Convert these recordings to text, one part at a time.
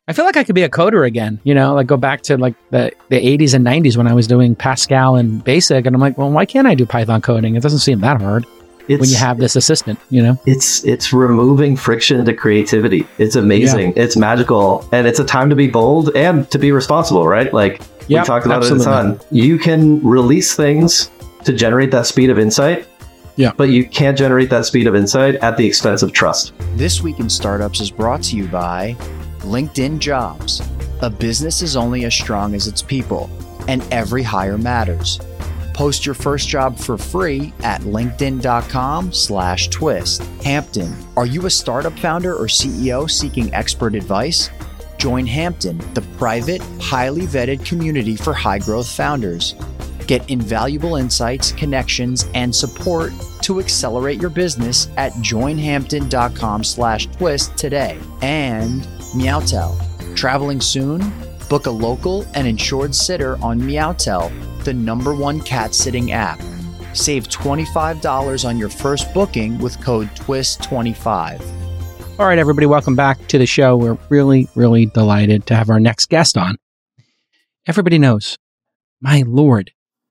I feel like I could be a coder again, like go back to like the 80s and 90s when I was doing Pascal and BASIC. And I'm like, well, why can't I do Python coding? It doesn't seem that hard when you have this assistant, It's removing friction to creativity. It's amazing. Yeah. It's magical. And it's a time to be bold and to be responsible, right? Like we talked about it a ton. You can release things to generate that speed of insight. Yeah. But you can't generate that speed of insight at the expense of trust. This Week in Startups is brought to you by LinkedIn Jobs. A business is only as strong as its people, and every hire matters. Post your first job for free at linkedin.com/twist. Hampton, are you a startup founder or CEO seeking expert advice? Join Hampton, the private, highly vetted community for high-growth founders. Get invaluable insights, connections, and support to accelerate your business at joinhampton.com/twist today. And Meowtel. Traveling soon? Book a local and insured sitter on Meowtel, the #1 cat sitting app. Save $25 on your first booking with code TWIST25. All right, everybody, welcome back to the show. We're really, really delighted to have our next guest on. Everybody knows, my Lord,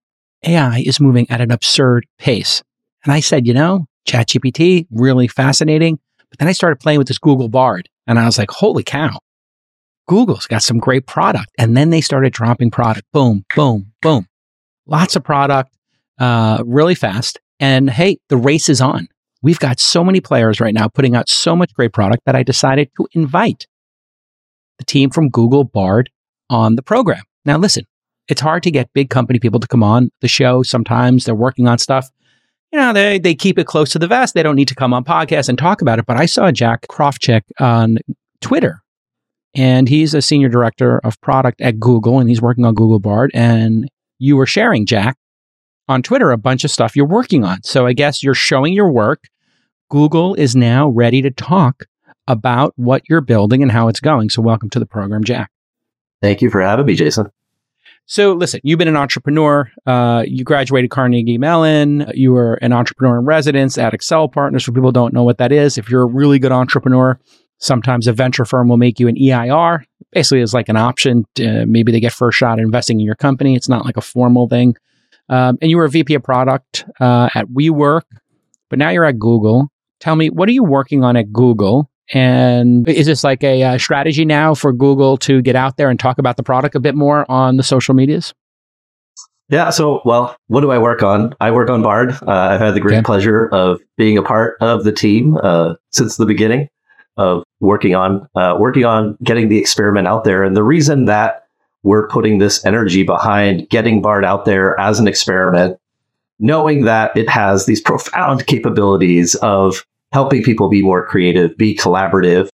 AI is moving at an absurd pace. And I said, ChatGPT, really fascinating. But then I started playing with this Google Bard. And I was like, holy cow, Google's got some great product. And then they started dropping product. Boom, boom, boom. Lots of product, really fast. And hey, the race is on. We've got so many players right now putting out so much great product that I decided to invite the team from Google Bard on the program. Now, listen, it's hard to get big company people to come on the show. Sometimes they're working on stuff. They keep it close to the vest. They don't need to come on podcasts and talk about it. But I saw Jack Krawczyk on Twitter, and he's a senior director of product at Google, and he's working on Google Bard. And you were sharing, Jack, on Twitter, a bunch of stuff you're working on. So I guess you're showing your work. Google is now ready to talk about what you're building and how it's going. So welcome to the program, Jack. Thank you for having me, Jason. So listen, you've been an entrepreneur. You graduated Carnegie Mellon. You were an entrepreneur in residence at Excel Partners. For people who don't know what that is, if you're a really good entrepreneur, sometimes a venture firm will make you an EIR. Basically, it's like an option. Maybe they get first shot at investing in your company. It's not like a formal thing. And you were a VP of product at WeWork, but now you're at Google. Tell me, what are you working on at Google? And is this like a strategy now for Google to get out there and talk about the product a bit more on the social medias? Yeah. So, what do I work on? I work on Bard. I've had the great pleasure of being a part of the team since the beginning of working on getting the experiment out there. And the reason that we're putting this energy behind getting Bard out there as an experiment, knowing that it has these profound capabilities of helping people be more creative, be collaborative,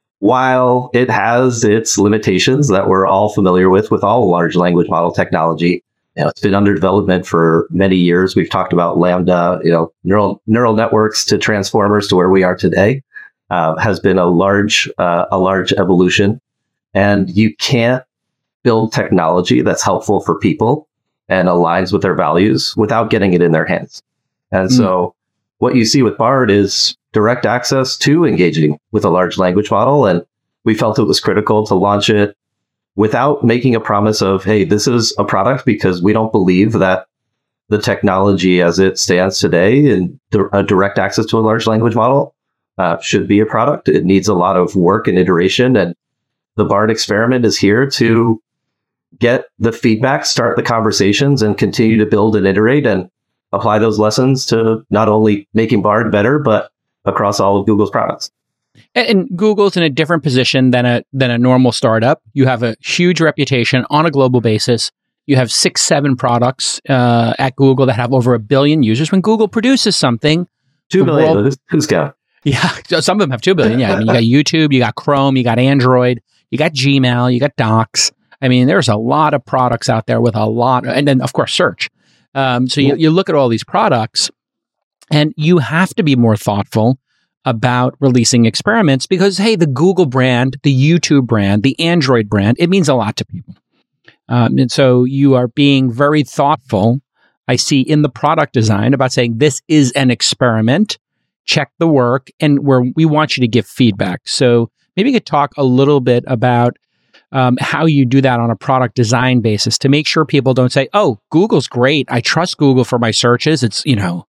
while it has its limitations that we're all familiar with all large language model technology. It's been under development for many years. We've talked about Lambda, neural networks to transformers to where we are today, has been a large evolution. And you can't build technology that's helpful for people and aligns with their values without getting it in their hands. And so what you see with Bard is direct access to engaging with a large language model. And we felt it was critical to launch it without making a promise of, hey, this is a product, because we don't believe that the technology as it stands today and direct access to a large language model should be a product. It needs a lot of work and iteration. And the Bard experiment is here to get the feedback, start the conversations, and continue to build and iterate and apply those lessons to not only making Bard better, but across all of Google's products. And Google's in a different position than a normal startup. You have a huge reputation on a global basis. You have 6-7 products at Google that have over 1 billion users. When Google produces something, 2 billion. Who's got? Yeah, some of them have 2 billion. Yeah, I mean, you got YouTube, you got Chrome, you got Android, you got Gmail, you got Docs. I mean, there's a lot of products out there with a lot, and then of course search. So you look at all these products, and you have to be more thoughtful about releasing experiments because, hey, the Google brand, the YouTube brand, the Android brand, it means a lot to people. And so you are being very thoughtful, I see, in the product design about saying this is an experiment, check the work, and where we want you to give feedback. So maybe you could talk a little bit about how you do that on a product design basis to make sure people don't say, oh, Google's great. I trust Google for my searches. It's,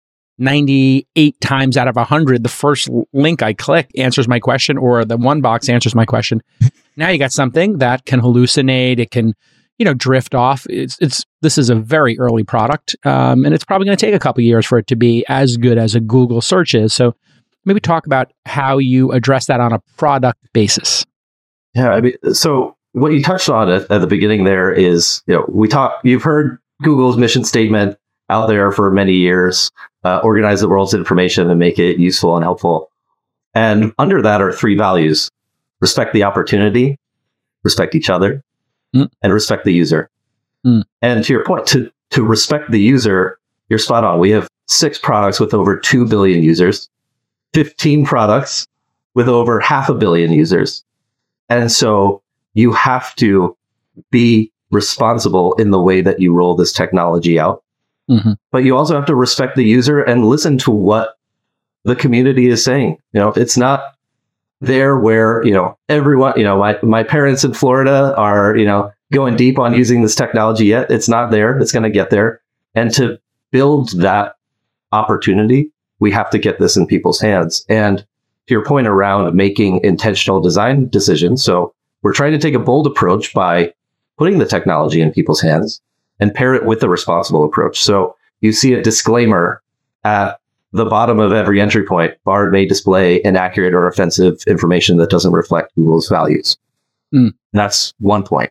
98 times out of 100, the first link I click answers my question, or the one box answers my question. Now you got something that can hallucinate. It can, drift off. This is a very early product, and it's probably going to take a couple of years for it to be as good as a Google search is. So maybe talk about how you address that on a product basis. Yeah, so what you touched on at the beginning there is, you've heard Google's mission statement out there for many years, organize the world's information and make it useful and helpful. And under that are 3 values: respect the opportunity, respect each other, and respect the user. And to your point, to respect the user, you're spot on. We have 6 products with over 2 billion users, 15 products with over 500 million users. And so you have to be responsible in the way that you roll this technology out. But you also have to respect the user and listen to what the community is saying. It's not there where, everyone, my parents in Florida are, going deep on using this technology yet. It's not there. It's going to get there. And to build that opportunity, we have to get this in people's hands. And to your point around making intentional design decisions. So we're trying to take a bold approach by putting the technology in people's hands and pair it with a responsible approach. So you see a disclaimer at the bottom of every entry point: Bard may display inaccurate or offensive information that doesn't reflect Google's values. That's one point.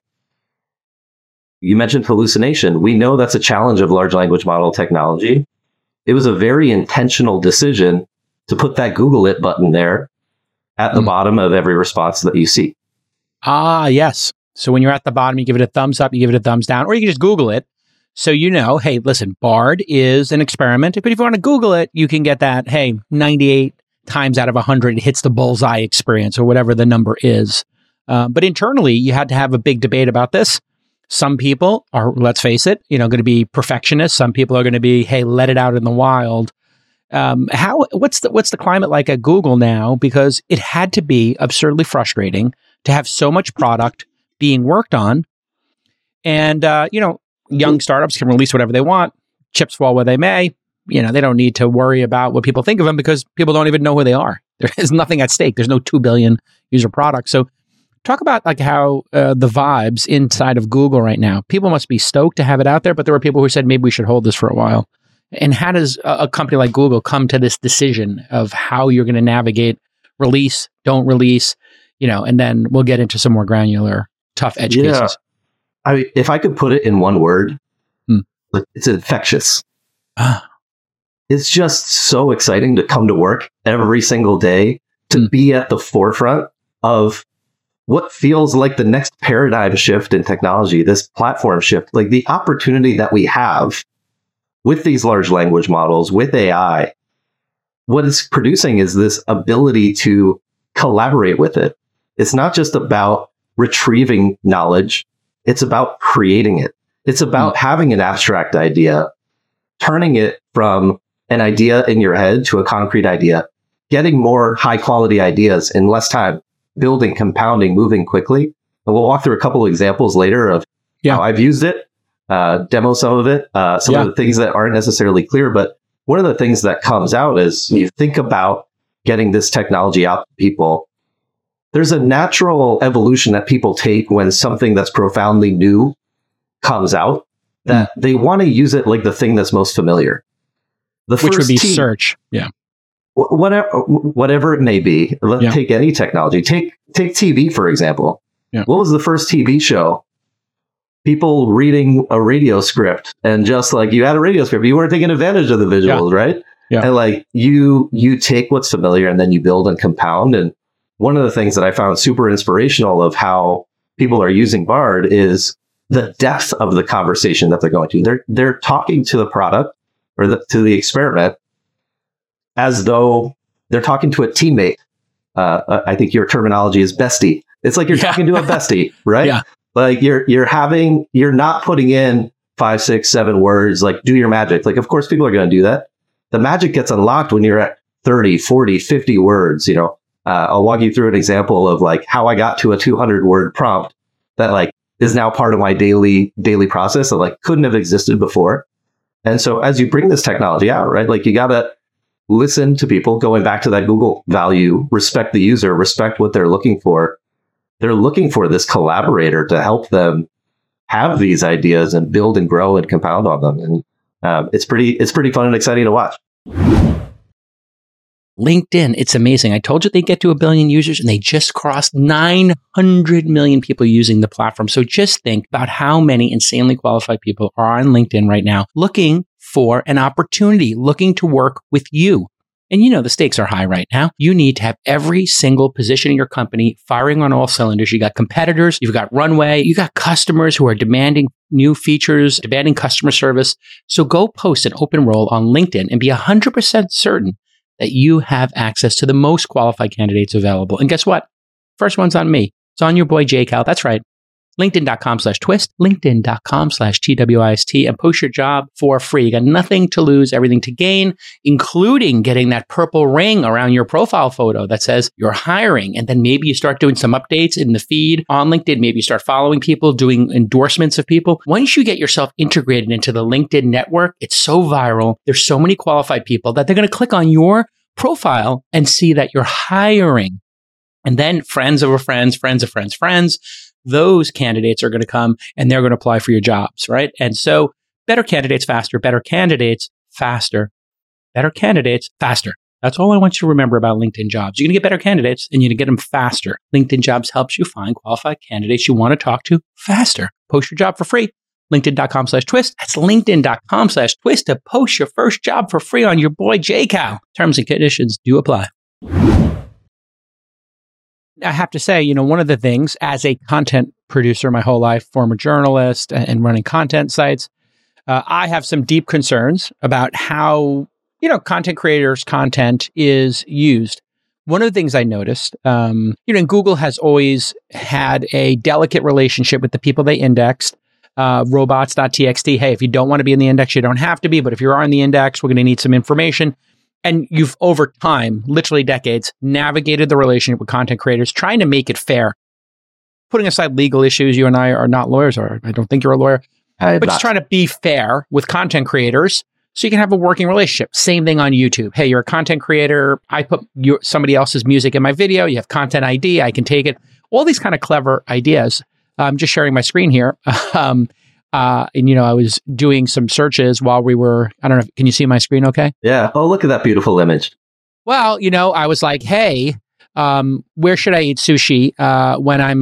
You mentioned hallucination. We know that's a challenge of large language model technology. It was a very intentional decision to put that Google it button there at the bottom of every response that you see. Ah, yes. So when you're at the bottom, you give it a thumbs up, you give it a thumbs down, or you can just Google it. So hey, listen, Bard is an experiment. But if you want to Google it, you can get that, 98 times out of 100, it hits the bullseye experience or whatever the number is. But internally, you had to have a big debate about this. Some people are, let's face it, going to be perfectionists. Some people are going to be, hey, let it out in the wild. What's the climate like at Google now? Because it had to be absurdly frustrating to have so much product being worked on. And, young startups can release whatever they want, chips fall where they may. They don't need to worry about what people think of them because people don't even know who they are. There is nothing at stake. There's no 2 billion user product. So talk about how the vibes inside of Google right now. People must be stoked to have it out there, but there were people who said, maybe we should hold this for a while. And how does a company like Google come to this decision of how you're going to navigate release, don't release, and then we'll get into some more granular, tough edge cases. If I could put it in one word, it's infectious. It's just so exciting to come to work every single day, to be at the forefront of what feels like the next paradigm shift in technology, this platform shift, like the opportunity that we have with these large language models, with AI. What it's producing is this ability to collaborate with it. It's not just about retrieving knowledge. It's about creating it. It's about having an abstract idea, turning it from an idea in your head to a concrete idea, getting more high quality ideas in less time, building, compounding, moving quickly. And we'll walk through a couple of examples later of how I've used it, demo some of it, some of the things that aren't necessarily clear. But one of the things that comes out is you think about getting this technology out to people. There's a natural evolution that people take when something that's profoundly new comes out, that they want to use it like the thing that's most familiar. Which would be search. Yeah. Whatever it may be. Let's take any technology. Take TV, for example. Yeah. What was the first TV show? People reading a radio script, and just like you had a radio script, you weren't taking advantage of the visuals, right? Yeah. And like you take what's familiar and then you build and compound. And one of the things that I found super inspirational of how people are using Bard is the depth of the conversation that they're going to. They're talking to the product or to the experiment as though they're talking to a teammate. I think your terminology is bestie. It's like you're talking to a bestie, right? Yeah. Like you're not putting in 5, 6, 7 words, like do your magic. Like, of course, people are going to do that. The magic gets unlocked when you're at 30, 40, 50 words, I'll walk you through an example of like how I got to a 200 word prompt that like is now part of my daily process that like couldn't have existed before. And so as you bring this technology out, right, like you got to listen to people, going back to that Google value, respect the user, respect what they're looking for. They're looking for this collaborator to help them have these ideas and build and grow and compound on them. And it's pretty fun and exciting to watch. LinkedIn, it's amazing. I told you they get to 1 billion users and they just crossed 900 million people using the platform. So just think about how many insanely qualified people are on LinkedIn right now looking for an opportunity, looking to work with you. And you know, the stakes are high right now. You need to have every single position in your company firing on all cylinders. You got competitors, you've got runway, you got customers who are demanding new features, demanding customer service. So go post an open role on LinkedIn and be 100% certain that you have access to the most qualified candidates available. And guess what? First one's on me. It's on your boy, JCal. That's right. LinkedIn.com/twist, LinkedIn.com/TWIST, and post your job for free. You got nothing to lose, everything to gain, including getting that purple ring around your profile photo that says you're hiring. And then maybe you start doing some updates in the feed on LinkedIn. Maybe you start following people, doing endorsements of people. Once you get yourself integrated into the LinkedIn network, it's so viral. There's so many qualified people that they're going to click on your profile and see that you're hiring. And then friends of friends, those candidates are going to come and they're going to apply for your jobs, right? And so better candidates faster, better candidates faster, better candidates faster. That's all I want you to remember about LinkedIn Jobs. You're going to get better candidates and you're going to get them faster. LinkedIn Jobs helps you find qualified candidates you want to talk to faster. Post your job for free. LinkedIn.com/twist. That's LinkedIn.com/twist to post your first job for free on your boy JCal. Terms and conditions do apply. I have to say, you know, one of the things as a content producer my whole life, former journalist and running content sites, I have some deep concerns about how, you know, content creators' content is used. One of the things I noticed, Google has always had a delicate relationship with the people they indexed. Robots.txt. Hey, if you don't want to be in the index, you don't have to be. But if you are in the index, we're going to need some information. And you've, over time, literally decades, navigated the relationship with content creators, trying to make it fair. Putting aside legal issues, you and I are not lawyers, or I don't think you're a lawyer. But just trying to be fair with content creators so you can have a working relationship. Same thing on YouTube. Hey, you're a content creator. I put somebody else's music in my video. You have content ID. I can take it. All these kind of clever ideas. I'm just sharing my screen here. I was doing some searches while we were, I don't know, can you see my screen okay? Yeah. Oh, look at that beautiful image. Well, I was like, hey, where should I eat sushi when I'm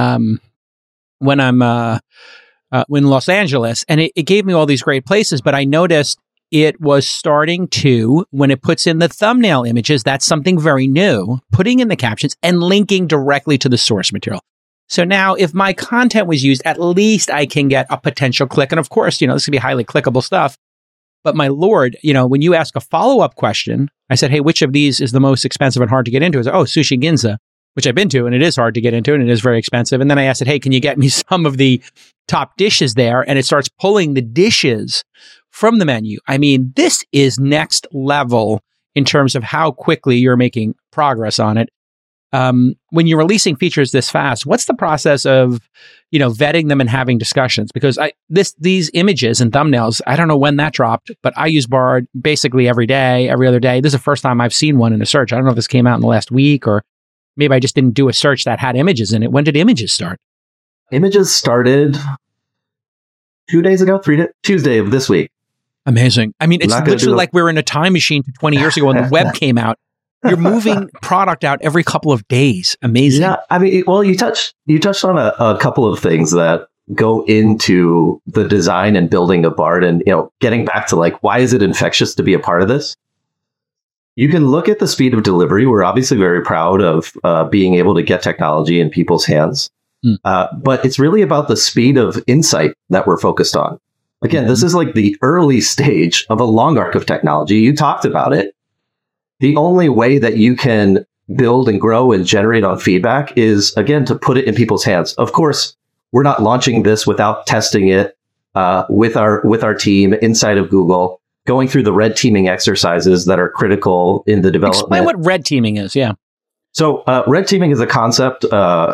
in Los Angeles? And it gave me all these great places, but I noticed it was starting to, when it puts in the thumbnail images, that's something very new, putting in the captions and linking directly to the source material. So now if my content was used, at least I can get a potential click. And of course, this could be highly clickable stuff. But my Lord, when you ask a follow-up question, I said, hey, which of these is the most expensive and hard to get into? It's Sushi Ginza, which I've been to, and it is hard to get into, and it is very expensive. And then I asked it, hey, can you get me some of the top dishes there? And it starts pulling the dishes from the menu. I mean, this is next level in terms of how quickly you're making progress on it. When you're releasing features this fast, what's the process of, vetting them and having discussions? Because these images and thumbnails, I don't know when that dropped, but I use Bard basically every day, every other day. This is the first time I've seen one in a search. I don't know if this came out in the last week, or maybe I just didn't do a search that had images in it. When did images start? Images started 2 days ago, Tuesday of this week. Amazing. I mean, it's literally like we're in a time machine to 20 years ago when the web came out. You're moving product out every couple of days. Amazing. Yeah, I mean, well, you touched on a couple of things that go into the design and building of Bard, and getting back to why is it infectious to be a part of this? You can look at the speed of delivery. We're obviously very proud of being able to get technology in people's hands, but it's really about the speed of insight that we're focused on. Again, this is like the early stage of a long arc of technology. You talked about it. The only way that you can build and grow and generate on feedback is, again, to put it in people's hands. Of course, we're not launching this without testing it with our team inside of Google, going through the red teaming exercises that are critical in the development. Explain what red teaming is, yeah. So red teaming is a concept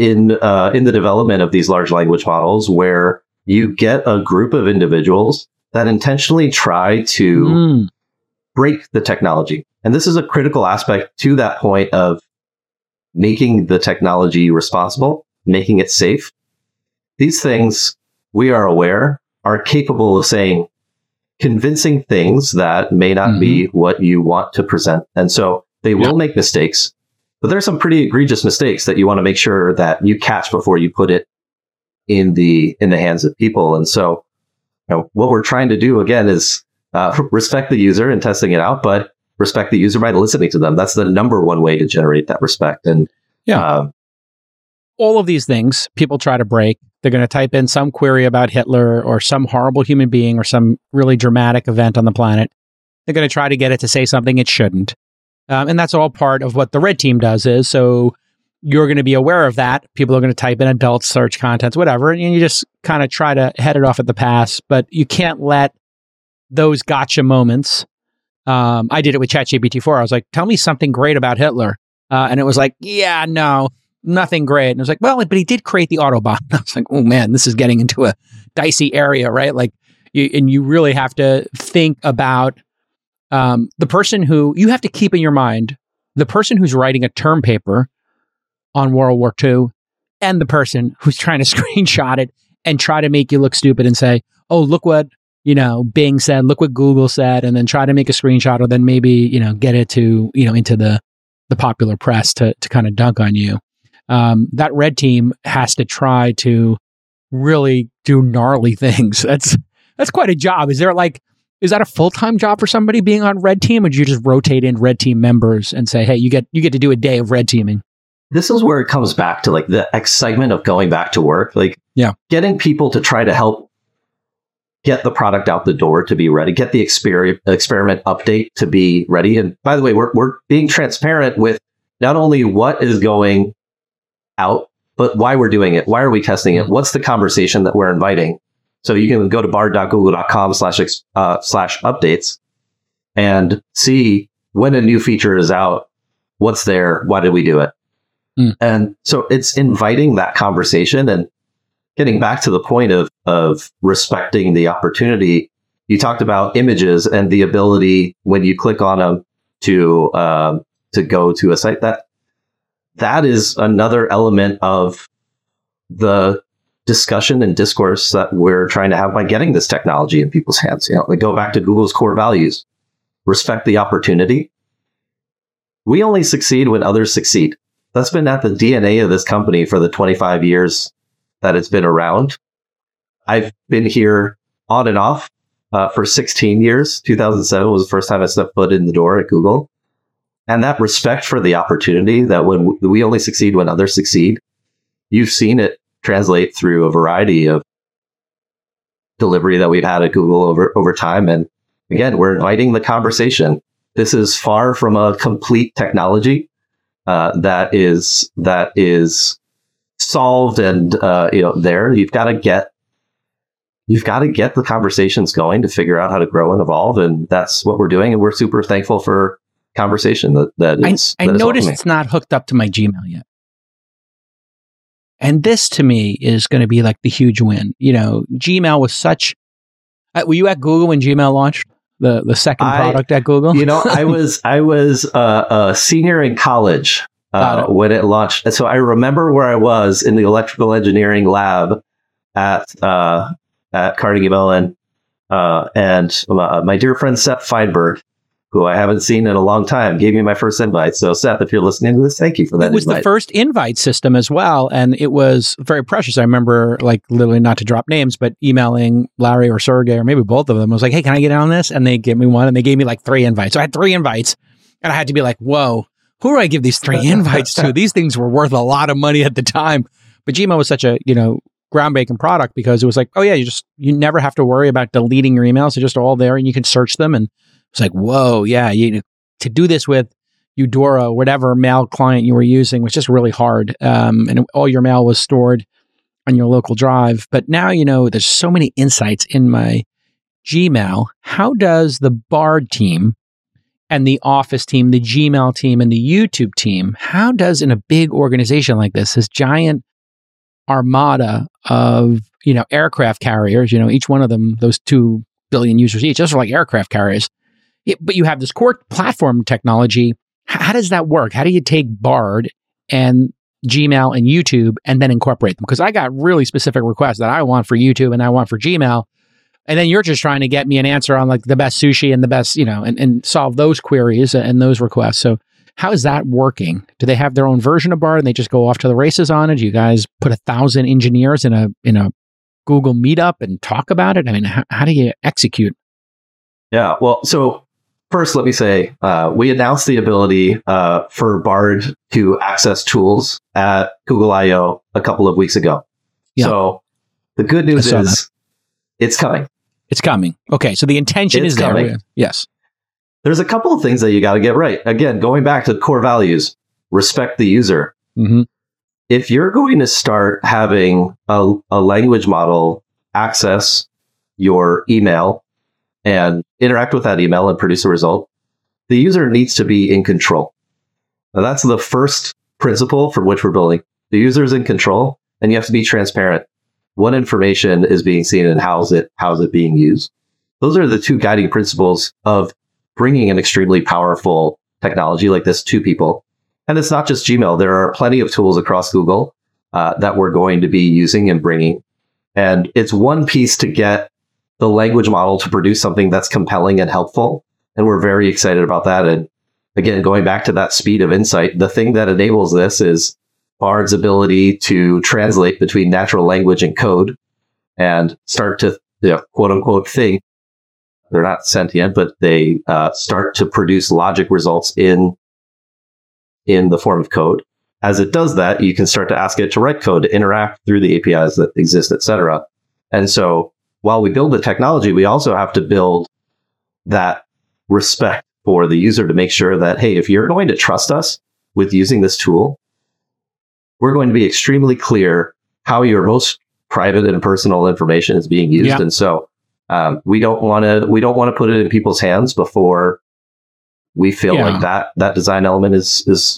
in the development of these large language models where you get a group of individuals that intentionally try to break the technology. And this is a critical aspect to that point of making the technology responsible, making it safe. These things, we are aware, are capable of saying convincing things that may not be what you want to present. And so they will make mistakes, but there's some pretty egregious mistakes that you want to make sure that you catch before you put it in the hands of people. And so, what we're trying to do again is respect the user in testing it out, but respect the user by listening to them. That's the number one way to generate that respect. And all of these things people try to break. They're going to type in some query about Hitler or some horrible human being or some really dramatic event on the planet. They're going to try to get it to say something it shouldn't. And that's all part of what the red team does is, so you're going to be aware of that. People are going to type in adult search contents, whatever, and you just kind of try to head it off at the pass, but you can't let those gotcha moments. I did it with ChatGPT-4. I was like, tell me something great about Hitler. And it was like, yeah, no, nothing great. And it was like, well, but he did create the Autobahn. I was like, oh man, this is getting into a dicey area, right? Like, you really have to think about the person who you have to keep in your mind, the person who's writing a term paper on World War II and the person who's trying to screenshot it and try to make you look stupid and say, oh, look what, Bing said, look what Google said, and then try to make a screenshot or then maybe, get it to, into the popular press to kind of dunk on you. That red team has to try to really do gnarly things. That's quite a job. Is that a full-time job for somebody being on red team, or do you just rotate in red team members and say, hey, you get to do a day of red teaming? This is where it comes back to like the excitement of going back to work, getting people to try to help get the product out the door to be ready, get the experiment update to be ready. And by the way, we're being transparent with not only what is going out, but why we're doing it. Why are we testing it? What's the conversation that we're inviting? So you can go to bard.google.com/updates and see when a new feature is out, what's there, why did we do it? And so it's inviting that conversation and getting back to the point of respecting the opportunity. You talked about images and the ability when you click on them to go to a site. That is another element of the discussion and discourse that we're trying to have by getting this technology in people's hands. They go back to Google's core values: respect the opportunity. We only succeed when others succeed. That's been at the DNA of this company for the 25 years that it's been around. I've been here on and off for 16 years. 2007 was the first time I stepped foot in the door at Google. And that respect for the opportunity, that when we only succeed when others succeed, you've seen it translate through a variety of delivery that we've had at Google over time. And again, we're inviting the conversation. This is far from a complete technology that is solved and there. You've got to get the conversations going to figure out how to grow and evolve, and that's what we're doing. And we're super thankful for conversation I noticed it's not hooked up to my Gmail yet. And this to me is going to be like the huge win. Gmail was such. Were you at Google when Gmail launched? The second product at Google? I was a senior in college when it launched. And so I remember where I was in the electrical engineering lab at Carnegie Mellon. And my dear friend Seth Feinberg, who I haven't seen in a long time, gave me my first invite. So Seth, if you're listening to this, thank you for that. It was the first invite system as well. And it was very precious. I remember, like, literally, not to drop names, but emailing Larry or Sergey, or maybe both of them. I was like, hey, can I get on this? And they gave me one, and they gave me like 3 invites. So I had 3 invites, and I had to be like, whoa, who do I give these 3 invites to? These things were worth a lot of money at the time. But Gmail was such a, groundbreaking product, because it was like, oh yeah, you never have to worry about deleting your emails. They're just all there, and you can search them. And it's like, whoa, yeah, to do this with Eudora, whatever mail client you were using, was just really hard. And all your mail was stored on your local drive. But now, there's so many insights in my Gmail. How does the Bard team and the Office team, the Gmail team and the YouTube team, how does, in a big organization like this giant armada of, aircraft carriers, each one of them, those 2 billion users each, those are like aircraft carriers. But you have this core platform technology. How does that work? How do you take Bard and Gmail and YouTube and then incorporate them? Because I got really specific requests that I want for YouTube and I want for Gmail. And then you're just trying to get me an answer on like the best sushi and the best, and solve those queries and those requests. So how is that working? Do they have their own version of Bard and they just go off to the races on it? Do you guys put 1,000 engineers in a Google meetup and talk about it? I mean, how do you execute? Yeah, well, so first, let me say, we announced the ability for Bard to access tools at Google I/O a couple of weeks ago. Yeah. So the good news is it's coming. It's coming. Okay, so the intention is coming. There. Yes. There's a couple of things that you got to get right. Again, going back to core values, respect the user. Mm-hmm. If you're going to start having a language model access your email and interact with that email and produce a result, the user needs to be in control. Now, that's the first principle from which we're building. The user is in control, and you have to be transparent. What information is being seen and how's it being used? Those are the 2 guiding principles of bringing an extremely powerful technology like this to people. And it's not just Gmail. There are plenty of tools across Google that we're going to be using and bringing. And it's one piece to get the language model to produce something that's compelling and helpful. And we're very excited about that. And again, going back to that speed of insight, the thing that enables this is Bard's ability to translate between natural language and code and start to, quote unquote, think. They're not sentient, but they start to produce logic results in the form of code. As it does that, you can start to ask it to write code, to interact through the APIs that exist, et cetera. And so while we build the technology, we also have to build that respect for the user to make sure that, hey, if you're going to trust us with using this tool, we're going to be extremely clear how your most private and personal information is being used. Yeah. And so we don't want to put it in people's hands before we feel like that design element is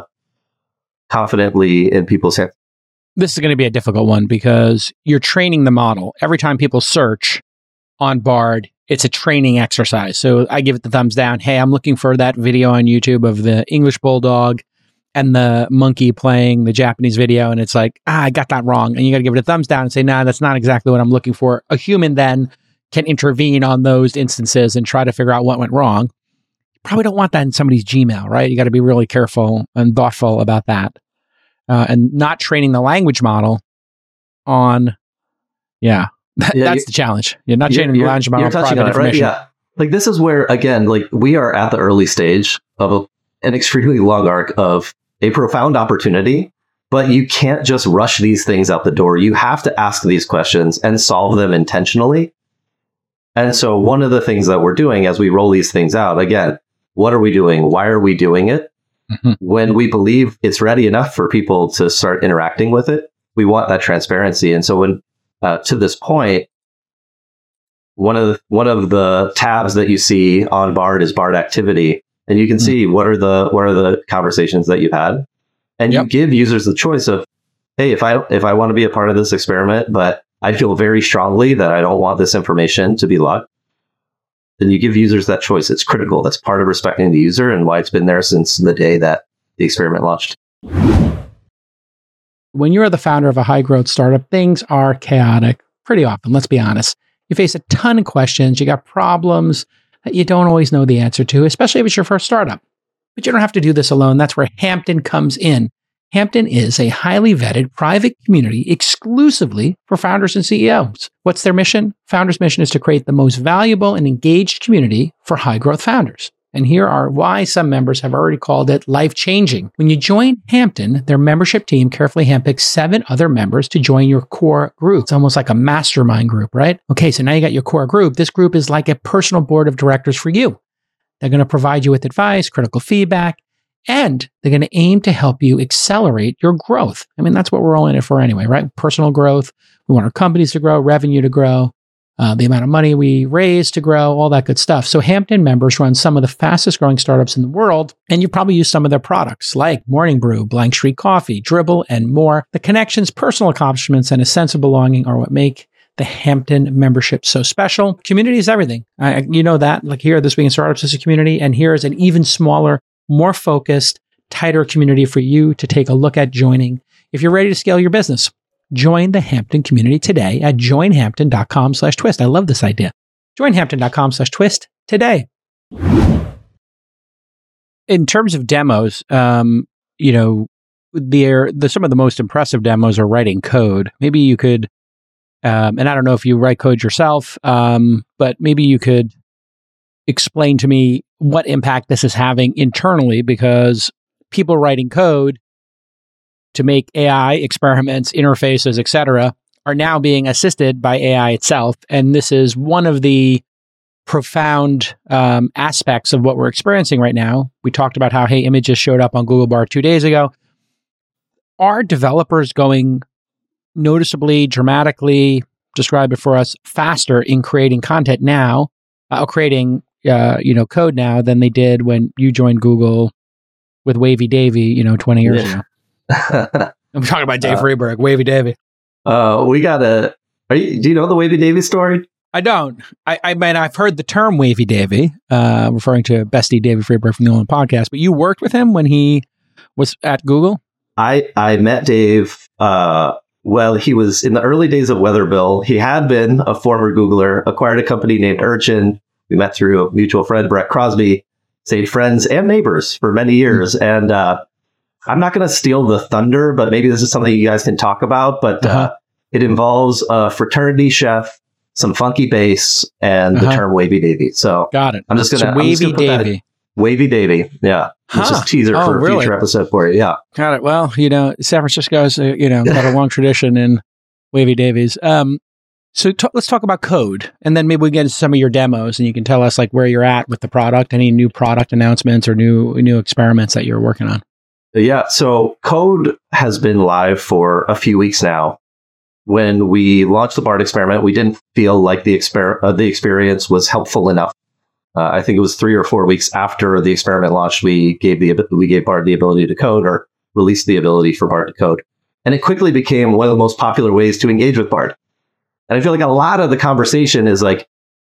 confidently in people's hands. This is going to be a difficult one because you're training the model. Every time people search on Bard, it's a training exercise. So I give it the thumbs down. Hey, I'm looking for that video on YouTube of the English bulldog and the monkey playing the Japanese video. And it's like, I got that wrong. And you got to give it a thumbs down and say, nah, that's not exactly what I'm looking for. A human then can intervene on those instances and try to figure out what went wrong. You probably don't want that in somebody's Gmail, right? You got to be really careful and thoughtful about that. And not training the language model on, that's the challenge. You're not training the language model on private information. Right? Yeah. Like this is where, again, like we are at the early stage of an extremely long arc of a profound opportunity, but you can't just rush these things out the door. You have to ask these questions and solve them intentionally. And so one of the things that we're doing as we roll these things out, again, what are we doing? Why are we doing it? Mm-hmm. When we believe it's ready enough for people to start interacting with it, we want that transparency. And so when to this point, one of the tabs that you see on Bard is Bard activity, and you can see what are the conversations that you've had, and you give users the choice of, hey, if I want to be a part of this experiment, but I feel very strongly that I don't want this information to be logged, then you give users that choice. It's critical. That's part of respecting the user and why it's been there since the day that the experiment launched. When you're the founder of a high growth startup, things are chaotic pretty often. Let's be honest. You face a ton of questions. You got problems that you don't always know the answer to, especially if it's your first startup. But you don't have to do this alone. That's where Hampton comes in. Hampton is a highly vetted private community exclusively for founders and CEOs. What's their mission? Founders' mission is to create the most valuable and engaged community for high-growth founders. And here are why some members have already called it life-changing. When you join Hampton, their membership team carefully handpicks 7 other members to join your core group. It's almost like a mastermind group, right? Okay, so now you got your core group. This group is like a personal board of directors for you. They're going to provide you with advice, critical feedback, and they're going to aim to help you accelerate your growth. I mean, that's what we're all in it for anyway, right? Personal growth. We want our companies to grow, revenue to grow. the amount of money we raise to grow, all that good stuff. So Hampton members run some of the fastest growing startups in the world, and you probably use some of their products like Morning Brew, Blank Street Coffee, Dribbble, and more. The connections, personal accomplishments, and a sense of belonging are what make the Hampton membership so special. Community is everything. You know that. Like here, This Week in Startups is a community, and here is an even smaller, more focused, tighter community for you to take a look at joining if you're ready to scale your business. Join the Hampton community today at joinhampton.com/twist. I love this idea. Joinhampton.com/twist today. In terms of demos, you know, some of the most impressive demos are writing code. Maybe you could, and I don't know if you write code yourself, but maybe you could explain to me what impact this is having internally, because people writing code to make AI experiments, interfaces, etc., are now being assisted by AI itself. And this is one of the profound aspects of what we're experiencing right now. We talked about how Hey Images showed up on Google Bard 2 days ago. Are developers going noticeably, dramatically, describe it for us, faster in creating content now, creating code now than they did when you joined Google with Wavy Davy, 20 years ago? I'm talking about Dave Freeberg, Wavy Davy. Do you know the Wavy Davy story? I don't. I mean, I've heard the term Wavy Davy, referring to bestie David Freeberg from the Olin podcast, but you worked with him when he was at Google? I met Dave, he was in the early days of Weatherbill. He had been a former Googler, acquired a company named Urchin. We met through a mutual friend, Brett Crosby, stayed friends and neighbors for many years. And I'm not going to steal the thunder, but maybe this is something you guys can talk about. But it involves a fraternity chef, some funky bass, and the term Wavy Davy. So got it. I'm just going to Wavy Davy. Wavy Davy. Yeah. It's just a teaser for a future episode for you. Yeah. Got it. Well, San Francisco's, got a long tradition in Wavy Davies. So let's talk about code, and then maybe we get into some of your demos, and you can tell us like where you're at with the product, any new product announcements or new experiments that you're working on. Yeah. So code has been live for a few weeks now. When we launched the Bard experiment, we didn't feel like the experience was helpful enough. I think it was 3 or 4 weeks after the experiment launched, we gave Bard the ability to code, or released the ability for Bard to code. And it quickly became one of the most popular ways to engage with Bard. And I feel like a lot of the conversation is like,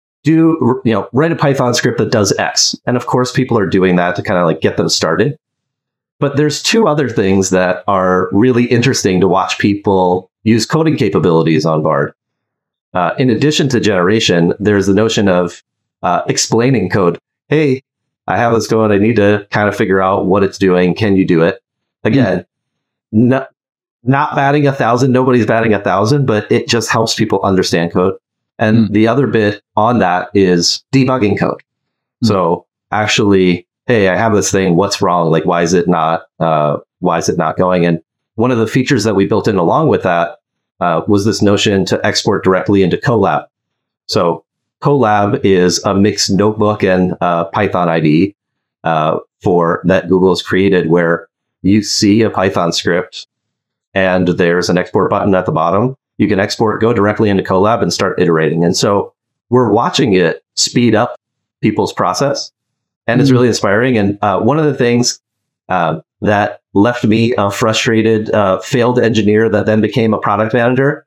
write a Python script that does X. And of course, people are doing that to kind of like get them started. But there's 2 other things that are really interesting to watch people use coding capabilities on Bard. In addition to generation, there's the notion of explaining code. Hey, I have this going. I need to kind of figure out what it's doing. Can you do it? Again, not batting 1,000. Nobody's batting 1,000, but it just helps people understand code. And the other bit on that is debugging code. So actually, hey, I have this thing. What's wrong? Like, why is it not going? And one of the features that we built in along with that was this notion to export directly into Colab. So Colab is a mixed notebook and Python IDE for that Google has created, where you see a Python script and there's an export button at the bottom. You can export, go directly into Colab and start iterating. And so we're watching it speed up people's process, and it's really inspiring. And one of the things that left me a frustrated, failed engineer that then became a product manager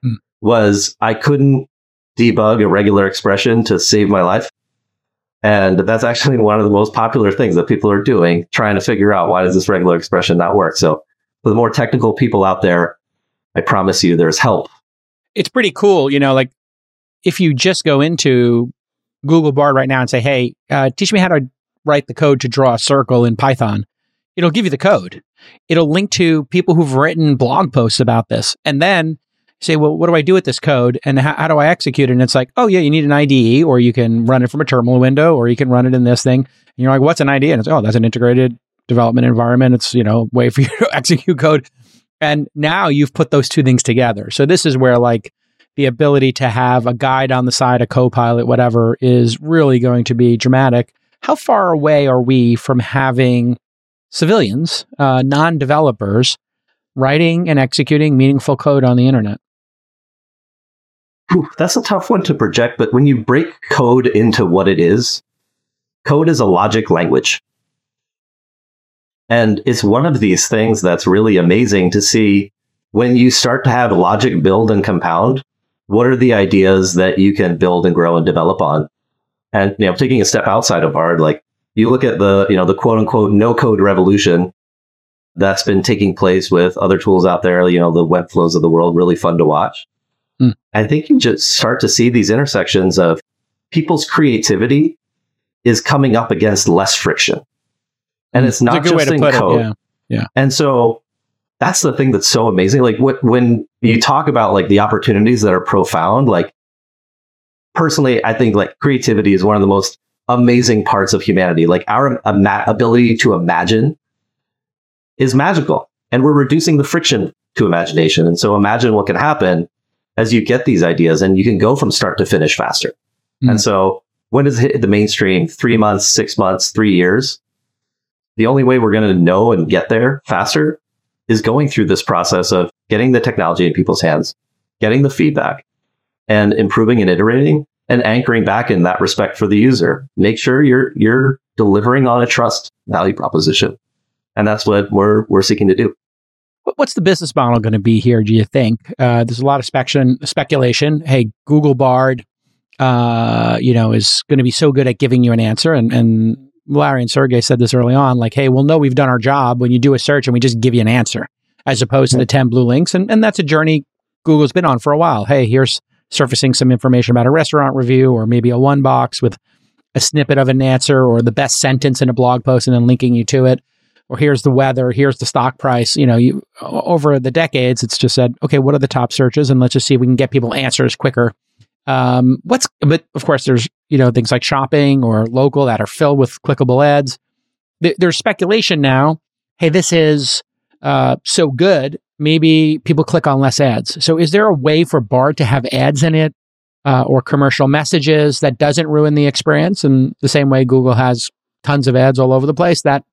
was I couldn't debug a regular expression to save my life. And that's actually one of the most popular things that people are doing, trying to figure out, why does this regular expression not work? So for the more technical people out there, I promise you there's help. It's pretty cool. Like if you just go into Google Bard right now and say, hey, teach me how to write the code to draw a circle in Python, it'll give you the code. It'll link to people who've written blog posts about this. And then say, well, what do I do with this code? And how do I execute it? And it's like, oh yeah, you need an IDE, or you can run it from a terminal window, or you can run it in this thing. And you're like, what's an IDE? And it's, oh, that's an integrated development environment. It's, way for you to execute code. And now you've put those 2 things together. So this is where like the ability to have a guide on the side, a Copilot, whatever, is really going to be dramatic. How far away are we from having civilians, non-developers, writing and executing meaningful code on the internet? That's a tough one to project, but when you break code into what it is, code is a logic language. And it's one of these things that's really amazing to see when you start to have logic build and compound. What are the ideas that you can build and grow and develop on? And, taking a step outside of Bard, like you look at the quote unquote no code revolution that's been taking place with other tools out there, the Webflows of the world, really fun to watch. I think you just start to see these intersections of people's creativity is coming up against less friction. And it's not just in code. Yeah. And so that's the thing that's so amazing. Like when you talk about like the opportunities that are profound, like personally, I think like creativity is one of the most amazing parts of humanity. Like our ability to imagine is magical, and we're reducing the friction to imagination. And so imagine what can happen as you get these ideas and you can go from start to finish faster. And so when does it hit the mainstream? 3 months, 6 months, 3 years? The only way we're going to know and get there faster is going through this process of getting the technology in people's hands, getting the feedback, and improving and iterating and anchoring back in that respect for the user. Make sure you're delivering on a trust value proposition. And that's what we're seeking to do. What's the business model going to be here, do you think? There's a lot of speculation. Hey, Google Bard, is going to be so good at giving you an answer. And Larry and Sergey said this early on, like, hey, we'll know we've done our job when you do a search and we just give you an answer, as opposed to the 10 blue links. And that's a journey Google's been on for a while. Hey, here's surfacing some information about a restaurant review, or maybe a one box with a snippet of an answer, or the best sentence in a blog post and then linking you to it. Or here's the weather, here's the stock price. Over the decades, it's just said, okay, what are the top searches? And let's just see if we can get people answers quicker. But of course, there's, things like shopping or local that are filled with clickable ads. There's speculation now. Hey, this is so good. Maybe people click on less ads. So is there a way for Bard to have ads in it or commercial messages that doesn't ruin the experience? And the same way Google has tons of ads all over the place that,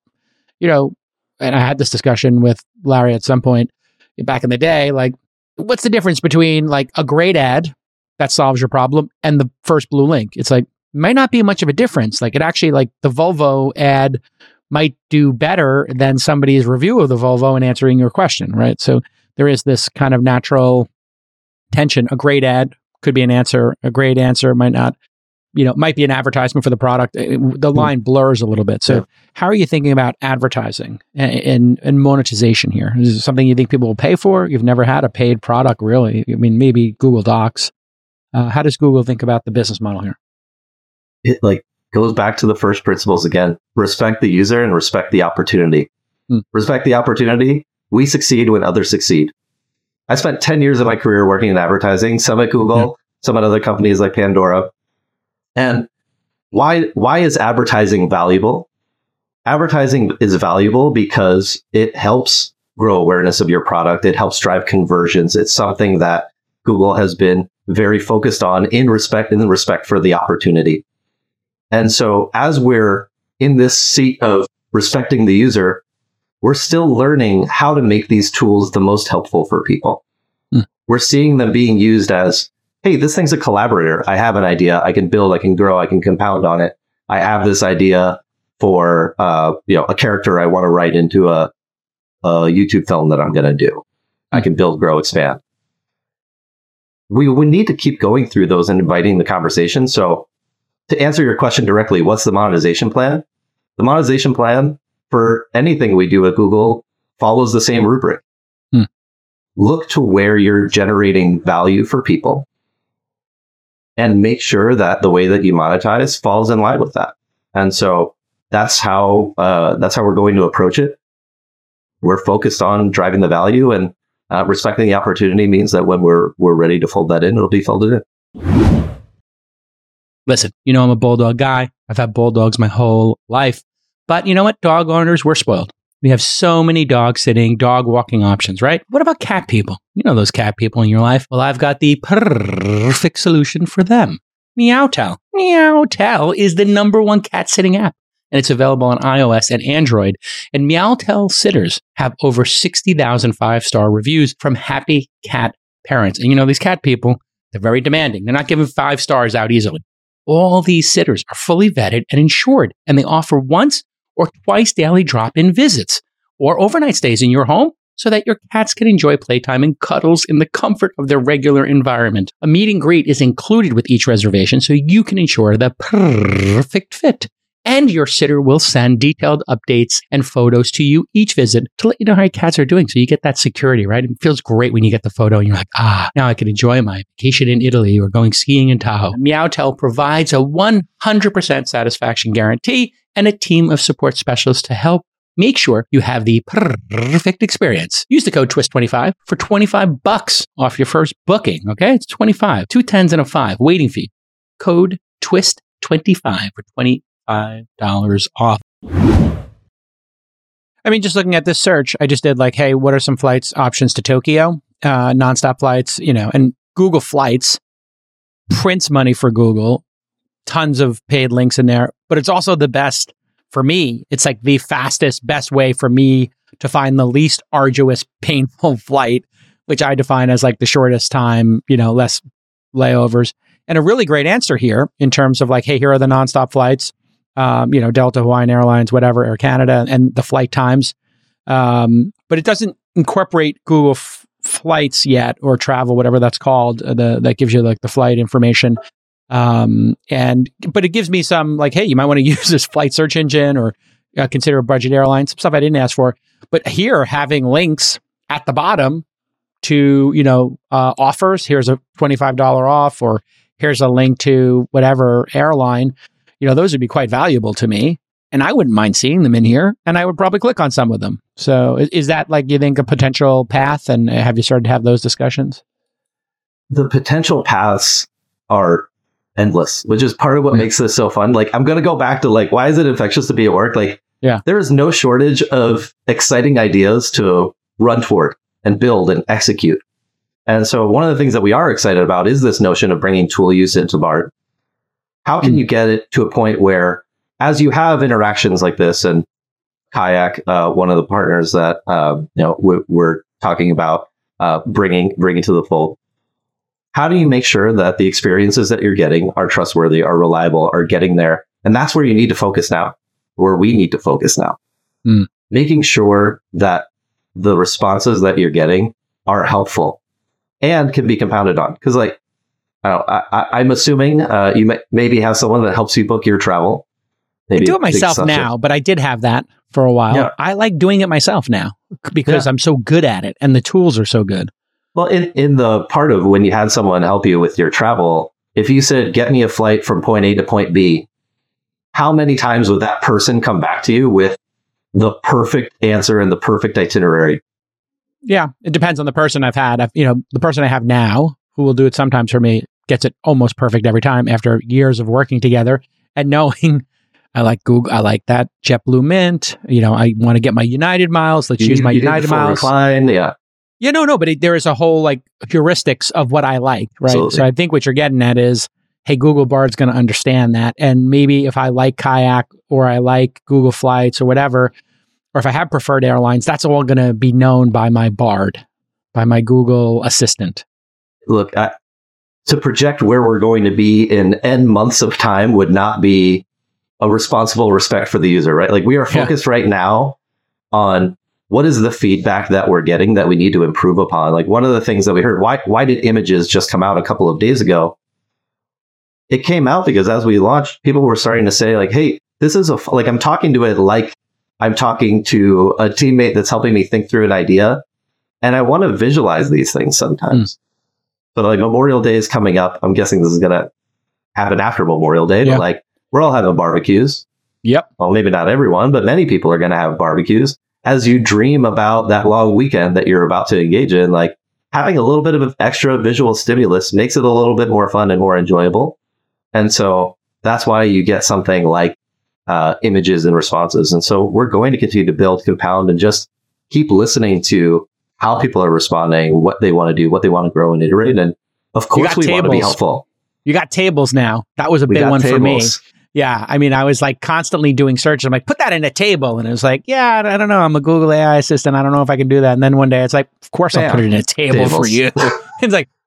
and I had this discussion with Larry at some point back in the day, like, what's the difference between like a great ad that solves your problem and the first blue link? It's like, might not be much of a difference. Like it actually, like the Volvo ad might do better than somebody's review of the Volvo and answering your question, right? So there is this kind of natural tension. A great ad could be an answer. A great answer might not. Might be an advertisement for the product. The line blurs a little bit. So how are you thinking about advertising and monetization here? Is it something you think people will pay for? You've never had a paid product, really. I mean, maybe Google Docs. How does Google think about the business model here? It goes back to the first principles again. Respect the user and respect the opportunity. Respect the opportunity. We succeed when others succeed. I spent 10 years of my career working in advertising, some at Google, some at other companies like Pandora. And why is advertising valuable? Advertising is valuable because it helps grow awareness of your product. It helps drive conversions. It's something that Google has been very focused on in respect for the opportunity. And so as we're in this seat of respecting the user, we're still learning how to make these tools the most helpful for people. We're seeing them being used as, hey, this thing's a collaborator. I have an idea. I can build, I can grow, I can compound on it. I have this idea for, a character I want to write into a YouTube film that I'm going to do. I can build, grow, expand. We need to keep going through those and inviting the conversation. So to answer your question directly, what's the monetization plan? The monetization plan for anything we do at Google follows the same rubric. Look to where you're generating value for people and make sure that the way that you monetize falls in line with that. And so that's how we're going to approach it. We're focused on driving the value, and respecting the opportunity means that when we're ready to fold that in, it'll be folded in. Listen, I'm a bulldog guy. I've had bulldogs my whole life. But you know what? Dog owners, we're spoiled. We have so many dog sitting, dog walking options, right? What about cat people? You know those cat people in your life. Well, I've got the perfect solution for them. Meowtel. Meowtel is the #1 cat sitting app, and it's available on iOS and Android. And Meowtel sitters have over 60,000 5-star reviews from happy cat parents. And these cat people, They're very demanding. They're not giving 5 stars out easily. All these sitters are fully vetted and insured, and they offer once or twice daily drop-in visits or overnight stays in your home so that your cats can enjoy playtime and cuddles in the comfort of their regular environment. A meet and greet is included with each reservation so you can ensure the perfect fit. And your sitter will send detailed updates and photos to you each visit to let you know how your cats are doing. So you get that security, right? It feels great when you get the photo and you're like, now I can enjoy my vacation in Italy or going skiing in Tahoe. Meowtel provides a 100% satisfaction guarantee and a team of support specialists to help make sure you have the perfect experience. Use the code TWIST25 for $25 off your first booking. Okay, it's 25, 2 10s and a 5 waiting fee. Code TWIST25 for $25 off. I mean, just looking at this search, I just did like, hey, what are some flights options to Tokyo? Nonstop flights, and Google Flights prints money for Google, tons of paid links in there, but it's also the best for me. It's like the fastest, best way for me to find the least arduous, painful flight, which I define as like the shortest time, less layovers. And a really great answer here in terms of like, hey, here are the nonstop flights. Delta, Hawaiian Airlines, whatever, Air Canada, and the flight times. But it doesn't incorporate Google Flights yet, or travel, whatever that's called, that gives you like the flight information. But it gives me some like, hey, you might want to use this flight search engine or consider a budget airline, some stuff I didn't ask for. But here, having links at the bottom to, offers, here's a $25 off, or here's a link to whatever airline, those would be quite valuable to me. And I wouldn't mind seeing them in here, and I would probably click on some of them. So is that like, you think, a potential path? And have you started to have those discussions? The potential paths are endless, which is part of what makes this so fun. Like, I'm going to go back to like, why is it infectious to be at work? Like, there is no shortage of exciting ideas to run toward and build and execute. And so one of the things that we are excited about is this notion of bringing tool use into BARD. How can you get it to a point where, as you have interactions like this, and Kayak, one of the partners that we're talking about bringing to the fold, how do you make sure that the experiences that you're getting are trustworthy, are reliable, are getting there? And that's where you need to focus now, where we need to focus now. Making sure that the responses that you're getting are helpful and can be compounded on. Because like, I'm assuming you maybe have someone that helps you book your travel. Maybe I do it myself now, but I did have that for a while. Yeah. I like doing it myself now because I'm so good at it and the tools are so good. Well, in the part of when you had someone help you with your travel, if you said, get me a flight from point A to point B, how many times would that person come back to you with the perfect answer and the perfect itinerary? Yeah, it depends on the person I've had. The person I have now, who will do it sometimes for me, gets it almost perfect every time after years of working together and knowing I like Google, I like that JetBlue Mint. I want to get my United miles. Let's use my United miles. Recline, yeah. But there is a whole like heuristics of what I like, right? Absolutely. So I think what you're getting at is, hey, Google Bard's going to understand that. And maybe if I like Kayak or I like Google Flights or whatever, or if I have preferred airlines, that's all going to be known by my Bard, by my Google Assistant. Look, to project where we're going to be in N months of time would not be a responsible respect for the user, right? Like, we are focused right now on what is the feedback that we're getting that we need to improve upon. Like, one of the things that we heard, why did images just come out a couple of days ago? It came out because as we launched, people were starting to say like, hey, this is I'm talking to it like I'm talking to a teammate that's helping me think through an idea. And I want to visualize these things sometimes. But like, Memorial Day is coming up. I'm guessing this is going to happen after Memorial Day. But like, we're all having barbecues. Yep. Well, maybe not everyone, but many people are going to have barbecues. As you dream about that long weekend that you're about to engage in, like, having a little bit of extra visual stimulus makes it a little bit more fun and more enjoyable. And so that's why you get something like images and responses. And so we're going to continue to build, compound, and just keep listening to how people are responding, what they want to do, what they want to grow and iterate. And of course, we want to be helpful. You got tables now. That was a big one for me. Yeah. I mean, I was like constantly doing searches. I'm like, put that in a table. And it was like, yeah, I don't know. I'm a Google AI assistant. I don't know if I can do that. And then one day it's like, of course I'll put it in a table for you. It's like,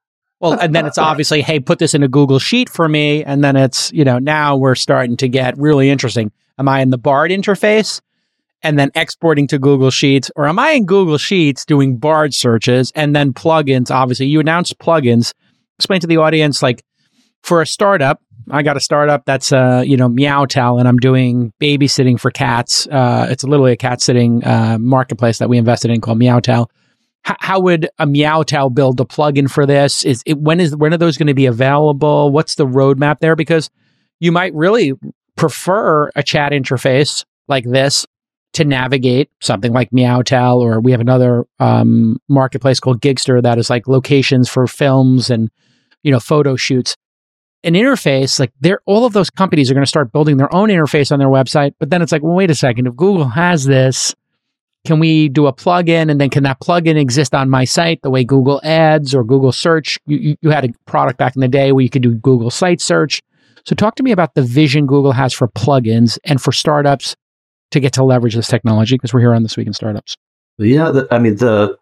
Well, and then it's obviously, hey, put this in a Google Sheet for me. And then it's, now we're starting to get really interesting. Am I in the Bard interface and then exporting to Google Sheets? Or am I in Google Sheets doing Bard searches and then plugins? Obviously, you announced plugins. Explain to the audience, like for a startup, I got a startup that's, Meowtel, and I'm doing babysitting for cats. It's literally a cat sitting marketplace that we invested in called Meowtel. How would a Meowtel build a plugin for this? When are those going to be available? What's the roadmap there? Because you might really prefer a chat interface like this to navigate something like Meowtel, or we have another marketplace called Gigster that is like locations for films and photo shoots. An interface like all of those companies are going to start building their own interface on their website. But then it's like, well, wait a second. If Google has this, can we do a plugin? And then can that plugin exist on my site the way Google Ads or Google Search? You had a product back in the day where you could do Google Site Search. So talk to me about the vision Google has for plugins and for startups to get to leverage this technology, because we're here on This Week in Startups. Yeah, the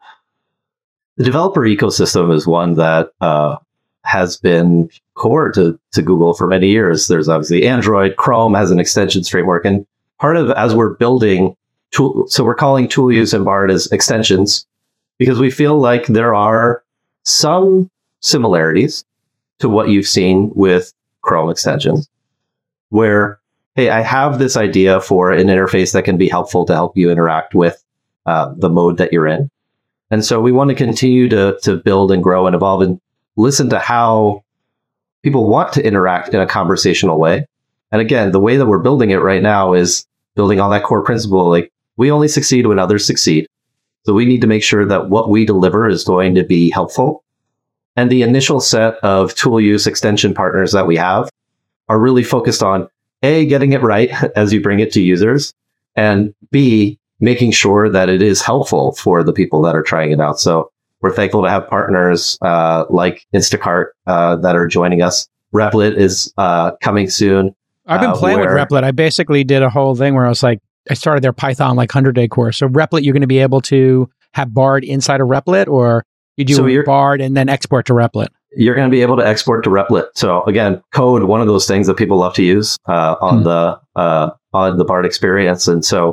developer ecosystem is one that has been core to Google for many years. There's obviously Android, Chrome has an extensions framework, and part of as we're building so we're calling ToolUse and Bard as extensions because we feel like there are some similarities to what you've seen with Chrome extensions, where, hey, I have this idea for an interface that can be helpful to help you interact with the mode that you're in. And so we want to continue to build and grow and evolve and listen to how people want to interact in a conversational way. And again, the way that we're building it right now is building on that core principle, like, we only succeed when others succeed. So we need to make sure that what we deliver is going to be helpful. And the initial set of ToolUse extension partners that we have are really focused on A, getting it right as you bring it to users, and B, making sure that it is helpful for the people that are trying it out. So we're thankful to have partners like Instacart that are joining us. Replit is coming soon. I've been playing with Replit. I basically did a whole thing where I was like, I started their Python 100-day course. So Replit, you're going to be able to have Bard inside of Replit, or you do Bard and then export to Replit? You're going to be able to export to Replit. So again, code, one of those things that people love to use on the Bard experience. And so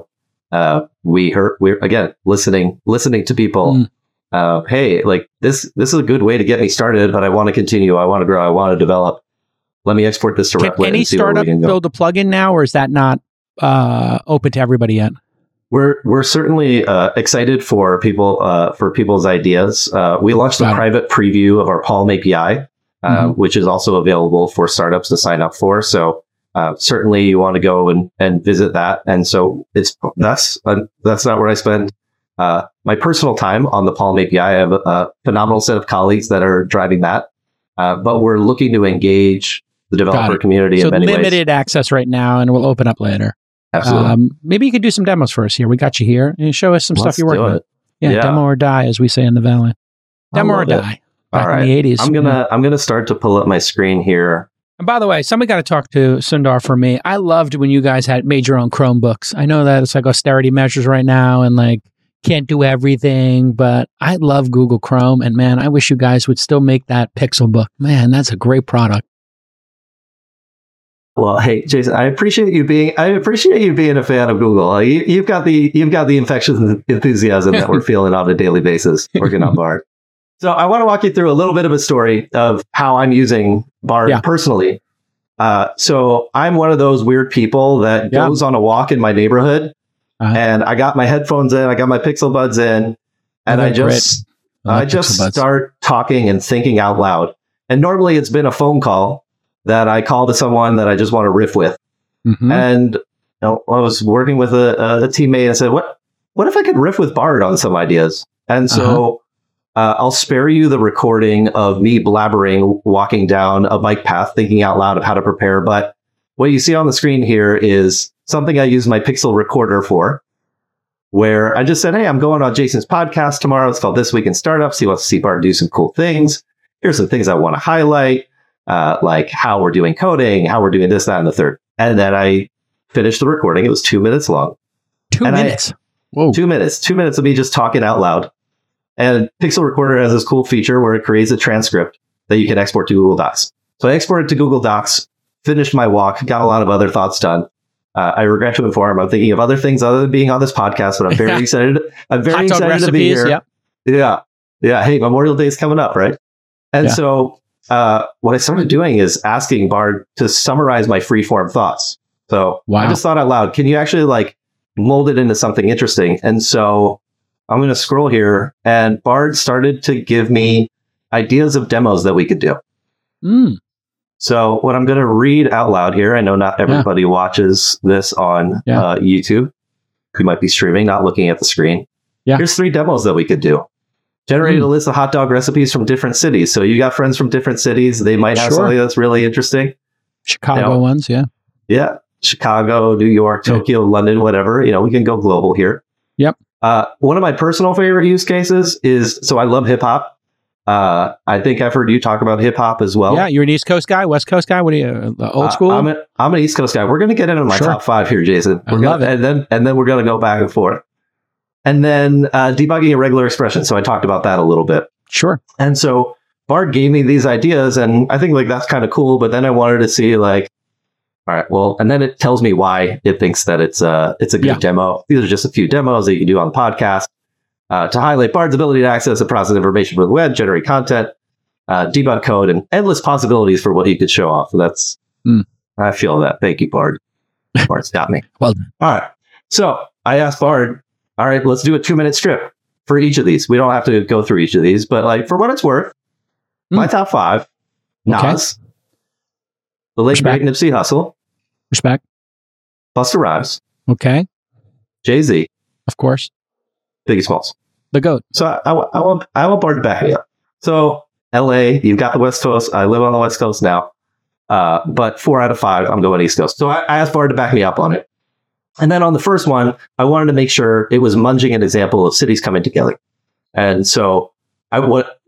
we're again listening to people. Hey, like this is a good way to get me started, but I want to continue. I want to grow. I want to develop. Let me export this to Replit. Can any startup build a plugin now, or is that not open to everybody yet? We're certainly excited for people's ideas. We launched a private preview of our Palm API, which is also available for startups to sign up for. So certainly you want to go and visit that. And so that's not where I spend my personal time on the Palm API. I have a phenomenal set of colleagues that are driving that, but we're looking to engage the developer community in many ways. So limited access right now, and we'll open up later. Absolutely. Maybe you could do some demos for us here. We got you here, and show us some stuff you're working on. Yeah, demo or die, as we say in the Valley. Demo or die. Back in the 80s. I'm gonna start to pull up my screen here. And by the way, somebody got to talk to Sundar for me. I loved when you guys made your own Chromebooks. I know that it's like austerity measures right now, and like can't do everything, but I love Google Chrome, and man, I wish you guys would still make that Pixelbook. Man, that's a great product. Well, hey, Jason, I appreciate you being a fan of Google. You've got the infectious enthusiasm that we're feeling on a daily basis working on Bard. So I want to walk you through a little bit of a story of how I'm using Bard personally. So I'm one of those weird people that goes on a walk in my neighborhood, and I got my headphones in, I got my Pixel Buds in, and I just start talking and thinking out loud. And normally it's been a phone call that I call to someone that I just want to riff with. And I was working with a teammate and said, what if I could riff with Bard on some ideas? And so I'll spare you the recording of me blabbering, walking down a bike path, thinking out loud of how to prepare. But what you see on the screen here is something I use my Pixel recorder for, where I just said, hey, I'm going on Jason's podcast tomorrow. It's called This Week in Startups. He wants to see Bard do some cool things. Here's some things I want to highlight. Like how we're doing coding, how we're doing this, that, and the third. And then I finished the recording. It was 2 minutes long. 2 minutes? Whoa. 2 minutes. 2 minutes of me just talking out loud. And Pixel Recorder has this cool feature where it creates a transcript. that you can export to Google Docs. So I exported to Google Docs, finished my walk, got a lot of other thoughts done. I regret to inform, I'm thinking of other things other than being on this podcast, but I'm very excited. I'm very excited to be here. Yeah. Hey, Memorial Day is coming up, right? And so what I started doing is asking Bard to summarize my free-form thoughts. So I just thought out loud, can you actually like mold it into something interesting? And so I'm going to scroll here, and Bard started to give me ideas of demos that we could do. So what I'm going to read out loud here, I know not everybody watches this on YouTube. We might be streaming, not looking at the screen. Here's 3 demos that we could do. Generate a list of hot dog recipes from different cities. So you got friends from different cities. They might have something that's really interesting. Chicago ones, Yeah. Chicago, New York, Tokyo, London, whatever. We can go global here. One of my personal favorite use cases is, so I love hip hop. I think I've heard you talk about hip hop as well. Yeah, you're an East Coast guy, West Coast guy. What are you, old school? I'm an East Coast guy. We're going to get into my top 5 here, Jason. I love it. And then we're going to go back and forth. And then debugging irregular expressions. So I talked about that a little bit. Sure. And so Bard gave me these ideas, and I think like that's kind of cool. But then I wanted to see like, all right, well, and then it tells me why it thinks that it's a good demo. These are just a few demos that you can do on the podcast. To highlight Bard's ability to access and process information from the web, generate content, debug code, and endless possibilities for what he could show off. So that's, I feel that. Thank you, Bard. Bard's got me. Well, all right. So I asked Bard, all right, let's do a 2-minute strip for each of these. We don't have to go through each of these, but like for what it's worth, my top 5, Nas, the late great Nipsey Hussle, Respect, Busta Rhymes, Jay-Z, of course, Biggie Smalls. The GOAT. So I want Bard to back me up. So LA, you've got the West Coast. I live on the West Coast now. But 4 out of 5, I'm going East Coast. So I asked Bard to back me up on it. And then on the first one, I wanted to make sure it was munging an example of cities coming together. And so what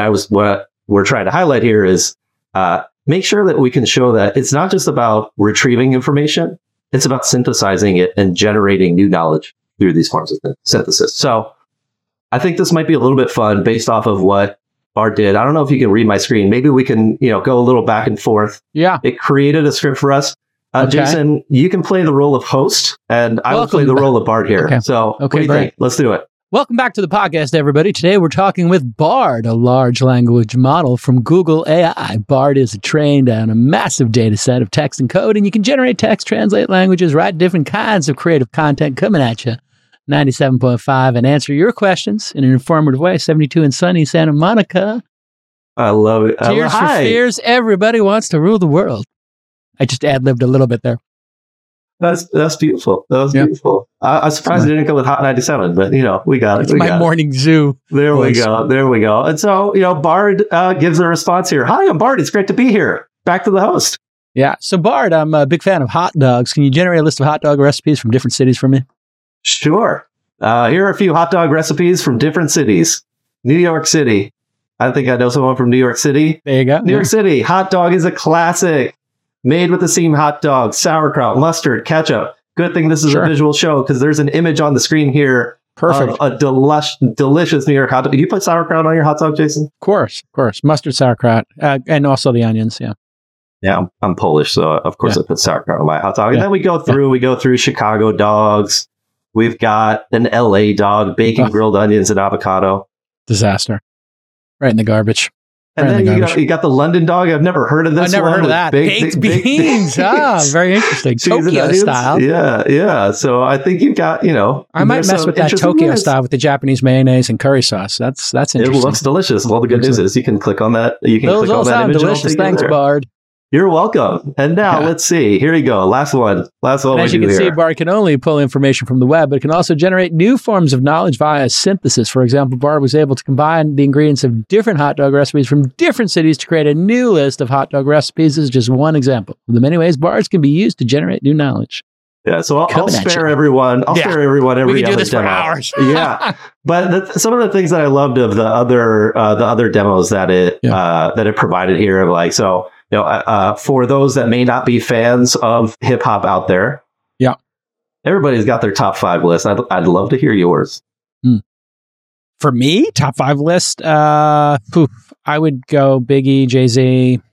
we're trying to highlight here is make sure that we can show that it's not just about retrieving information. It's about synthesizing it and generating new knowledge through these forms of synthesis. So I think this might be a little bit fun based off of what Bard did. I don't know if you can read my screen. Maybe we can, go a little back and forth. Yeah. It created a script for us. Jason, you can play the role of host, and I will play the role of Bard here. Okay. So what do you think? Let's do it. Welcome back to the podcast, everybody. Today we're talking with Bard, a large language model from Google AI. Bard is trained on a massive data set of text and code, and you can generate text, translate languages, write different kinds of creative content coming at you. 97.5 and answer your questions in an informative way. 72 in sunny Santa Monica. I love it. Tears for Fears. Everybody wants to rule the world. I just ad-libbed a little bit there. That's beautiful. That was beautiful. I was surprised it didn't go with Hot 97, but we got it. It's my morning zoo. There we go. And so, Bard gives a response here. Hi, I'm Bard. It's great to be here. Back to the host. Yeah. So Bard, I'm a big fan of hot dogs. Can you generate a list of hot dog recipes from different cities for me? Sure. Here are a few hot dog recipes from different cities. New York City. I think I know someone from New York City. There you go. New York City. Hot dog is a classic. Made with the same hot dog, sauerkraut, mustard, ketchup. Good thing this is a visual show because there's an image on the screen here. Perfect. Of a delicious New York hot dog. Do you put sauerkraut on your hot dog, Jason? Of course. Mustard, sauerkraut, and also the onions. Yeah. Yeah, I'm Polish, so of course I put sauerkraut on my hot dog. And then we go through Chicago dogs. We've got an LA dog, bacon, grilled onions, and avocado. Disaster. Right in the garbage. And then you got the London dog. I've never heard of this. I've never heard of that. Baked beans. Very interesting. Tokyo style. Yeah. So I think you've got, I might mess with that Tokyo style with the Japanese mayonnaise and curry sauce. That's interesting. It looks delicious. Well, the good news is you can click on that. Those all sound delicious. Thanks, Bard. You're welcome. And now let's see. Here you go. Last one. As you can see, Bard can only pull information from the web, but it can also generate new forms of knowledge via synthesis. For example, Bard was able to combine the ingredients of different hot dog recipes from different cities to create a new list of hot dog recipes. This is just one example of the many ways Bards can be used to generate new knowledge. Yeah, so I'll spare everyone. I'll spare everyone every we can do other this demo. for hours. Yeah, but some of the things that I loved of the other demos that it provided here, like for those that may not be fans of hip hop out there, everybody's got their top 5 list. I'd love to hear yours. For me, top 5 list, I would go Biggie, Jay-Z,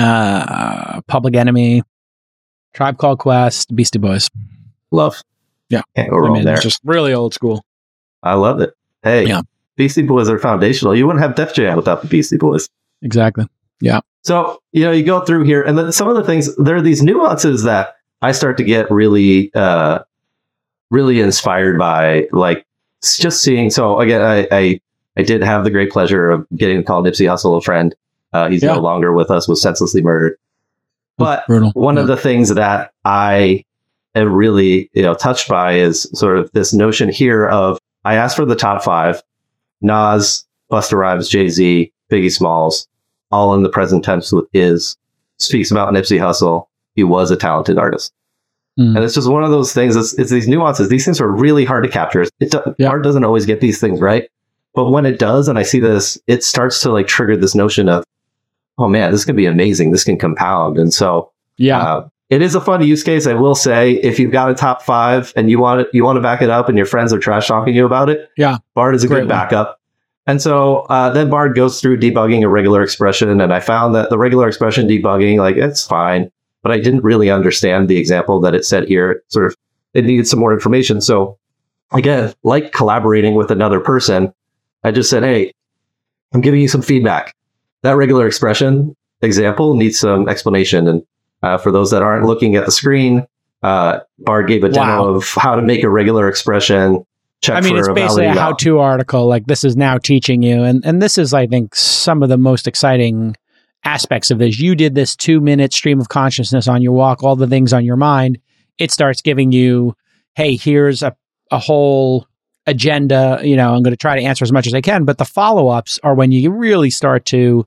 Public Enemy, Tribe Called Quest, Beastie Boys. Love. Yeah. Can't go wrong there. It's just really old school. I love it. Hey, yeah. Beastie Boys are foundational. You wouldn't have Def Jam without the Beastie Boys. Exactly. Yeah. So, you go through here, and then some of the things, there are these nuances that I start to get really, really inspired by, like just seeing. So again, I did have the great pleasure of getting to call Nipsey Hussle a friend. He's no longer with us, was senselessly murdered. But one of the things that I am really, touched by is sort of this notion here of, I asked for the top 5, Nas, Busta Rhymes, Jay-Z, Biggie Smalls, all in the present tense with speaks about Nipsey Hussle. He was a talented artist. And it's just one of those things. It's these nuances. These things are really hard to capture. Art doesn't always get these things right. But when it does, and I see this, it starts to like trigger this notion of, oh man, this can be amazing. This can compound. And so, it is a fun use case. I will say, if you've got a top 5 and you want to back it up and your friends are trash talking you about it, Bard is a good backup. And so then Bard goes through debugging a regular expression. And I found that the regular expression debugging, like, it's fine. But I didn't really understand the example that it said here. It needed some more information. So again, like collaborating with another person, I just said, hey, I'm giving you some feedback. That regular expression example needs some explanation. And for those that aren't looking at the screen, Bard gave a demo of how to make a regular expression. It's basically a how-to article. Like, this is now teaching you. And this is, I think, some of the most exciting aspects of this. You did this 2-minute stream of consciousness on your walk, all the things on your mind. It starts giving you, hey, here's a whole agenda. I'm going to try to answer as much as I can. But the follow-ups are when you really start to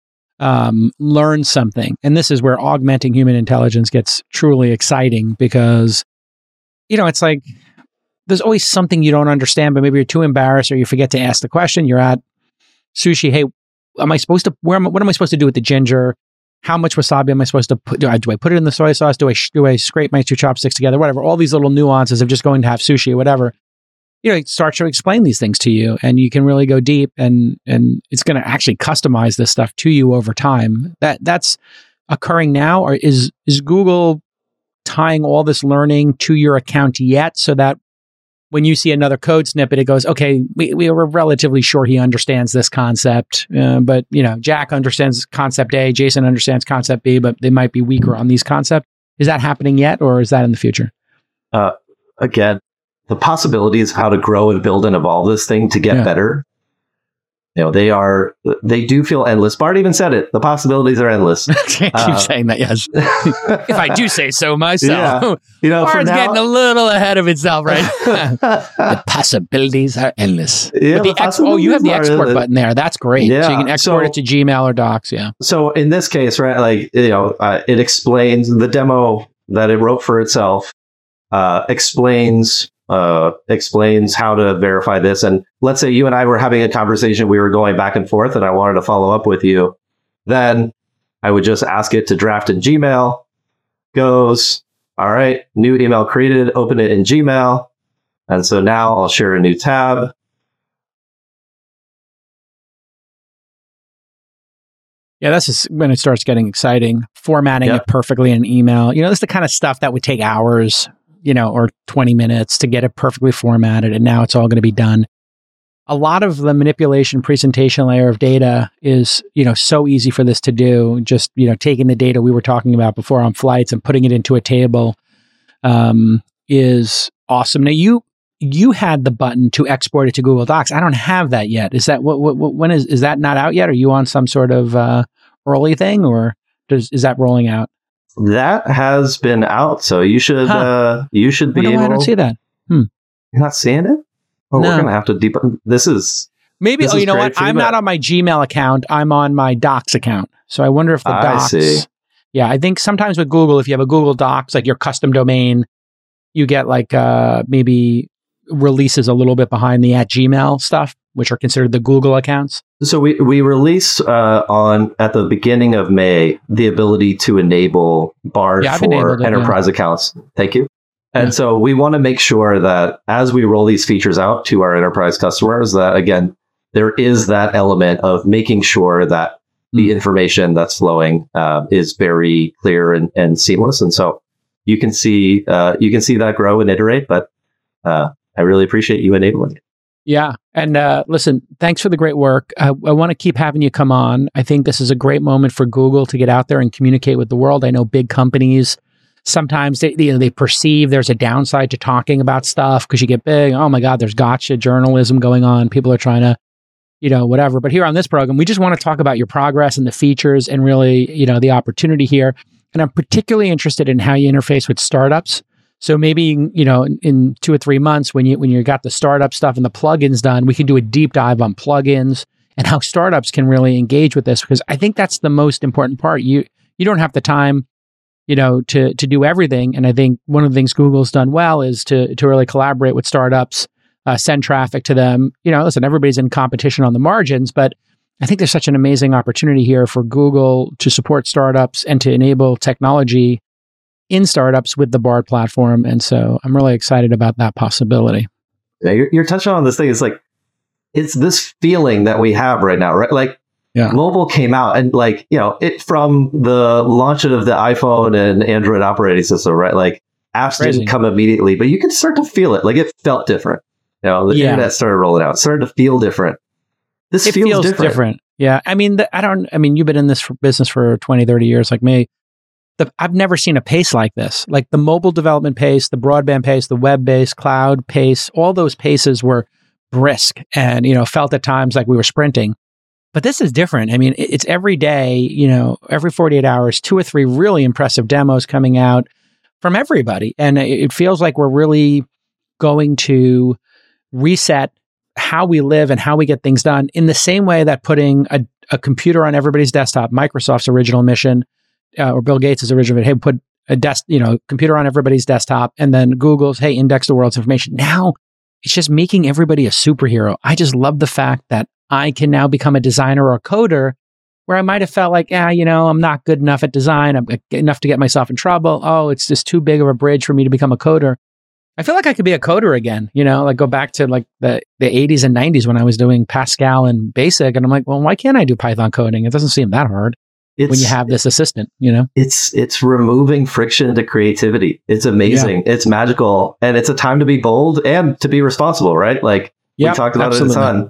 learn something. And this is where augmenting human intelligence gets truly exciting, because, it's like there's always something you don't understand, but maybe you're too embarrassed or you forget to ask the question. You're at sushi. Hey, what am I supposed to do with the ginger? How much wasabi am I supposed to put? Do I put it in the soy sauce? Do I scrape my 2 chopsticks together? Whatever. All these little nuances of just going to have sushi or whatever. It starts to explain these things to you, and you can really go deep, and it's going to actually customize this stuff to you over time. That's occurring now, or is Google tying all this learning to your account yet, so that when you see another code snippet, it goes, okay, we were relatively sure he understands this concept, but Jack understands concept A, Jason understands concept B, but they might be weaker on these concepts. Is that happening yet, or is that in the future? Again, the possibilities of how to grow and build and evolve this thing to get better, they do feel endless. Bart even said it. The possibilities are endless. Keep saying that, yes. If I do say so myself. Bart's getting a little ahead of itself, right? The possibilities are endless. Yeah, you have the export button there. That's great. Yeah. So you can export it to Gmail or Docs. Yeah. So in this case, right, like, it explains the demo that it wrote for itself, explains how to verify this. And let's say you and I were having a conversation, we were going back and forth, and I wanted to follow up with you. Then I would just ask it to draft in Gmail. Goes, all right, new email created, open it in Gmail. And so now I'll share a new tab. Yeah, this is when it starts getting exciting. Formatting it perfectly in an email. This is the kind of stuff that would take hours, or 20 minutes to get it perfectly formatted. And now it's all going to be done. A lot of the manipulation presentation layer of data is, so easy for this to do. Just, taking the data we were talking about before on flights and putting it into a table is awesome. Now, you had the button to export it to Google Docs. I don't have that yet. Is that when is that not out yet? Are you on some sort of early thing, or is that rolling out? That has been out, so you should be able. I don't see that. You're not seeing it? Oh, no. We're gonna have to debug. This is maybe. You know what? I'm not on my Gmail account. I'm on my Docs account. So I wonder if the Docs. I see. Yeah, I think sometimes with Google, if you have a Google Docs, like your custom domain, you get like maybe releases a little bit behind the @Gmail stuff, which are considered the Google accounts. So we release at the beginning of May the ability to enable Bard for enterprise accounts. Thank you. And so we want to make sure that as we roll these features out to our enterprise customers, that again, there is that element of making sure that the information that's flowing is very clear and seamless. And so you can see that grow and iterate, but I really appreciate you enabling it. Yeah. And listen, thanks for the great work. I want to keep having you come on. I think this is a great moment for Google to get out there and communicate with the world. I know big companies, sometimes they perceive there's a downside to talking about stuff because you get big. Oh my God, there's gotcha journalism going on. People are trying to, whatever. But here on this program, we just want to talk about your progress and the features and really, the opportunity here. And I'm particularly interested in how you interface with startups. So maybe, in 2 or 3 months, when you got the startup stuff and the plugins done, we can do a deep dive on plugins and how startups can really engage with this, because I think that's the most important part. You don't have the time, to do everything. And I think one of the things Google's done well is to really collaborate with startups, send traffic to them. Listen, everybody's in competition on the margins, but I think there's such an amazing opportunity here for Google to support startups and to enable technology in startups with the Bard platform. And so I'm really excited about that possibility. Yeah, you're touching on this thing. It's like, it's this feeling that we have right now, right? Like, mobile came out and it from the launch of the iPhone and Android operating system, right? Like apps didn't come immediately, but you could start to feel it. Like it felt different. The internet started rolling out, it started to feel different. This feels different. Yeah. I mean, you've been in this business for 20, 30 years like me. I've never seen a pace like this. Like the mobile development pace, the broadband pace, the web pace, cloud pace, all those paces were brisk and, felt at times like we were sprinting. But this is different. I mean, it's every day, every 48 hours, 2 or 3 really impressive demos coming out from everybody. And it feels like we're really going to reset how we live and how we get things done in the same way that putting a computer on everybody's desktop, Microsoft's original mission, or Bill Gates' original, hey, put a computer on everybody's desktop, and then Google's, hey, index the world's information. Now it's just making everybody a superhero. I just love the fact that I can now become a designer or a coder where I might have felt like, I'm not good enough at design. I'm enough to get myself in trouble. Oh, it's just too big of a bridge for me to become a coder. I feel like I could be a coder again, like go back to like the 80s and 90s when I was doing Pascal and BASIC. And I'm like, well, why can't I do Python coding? It doesn't seem that hard. When you have this assistant, it's removing friction to creativity. It's amazing. Yeah. It's magical. And it's a time to be bold and to be responsible, right? Like we talked about it a ton.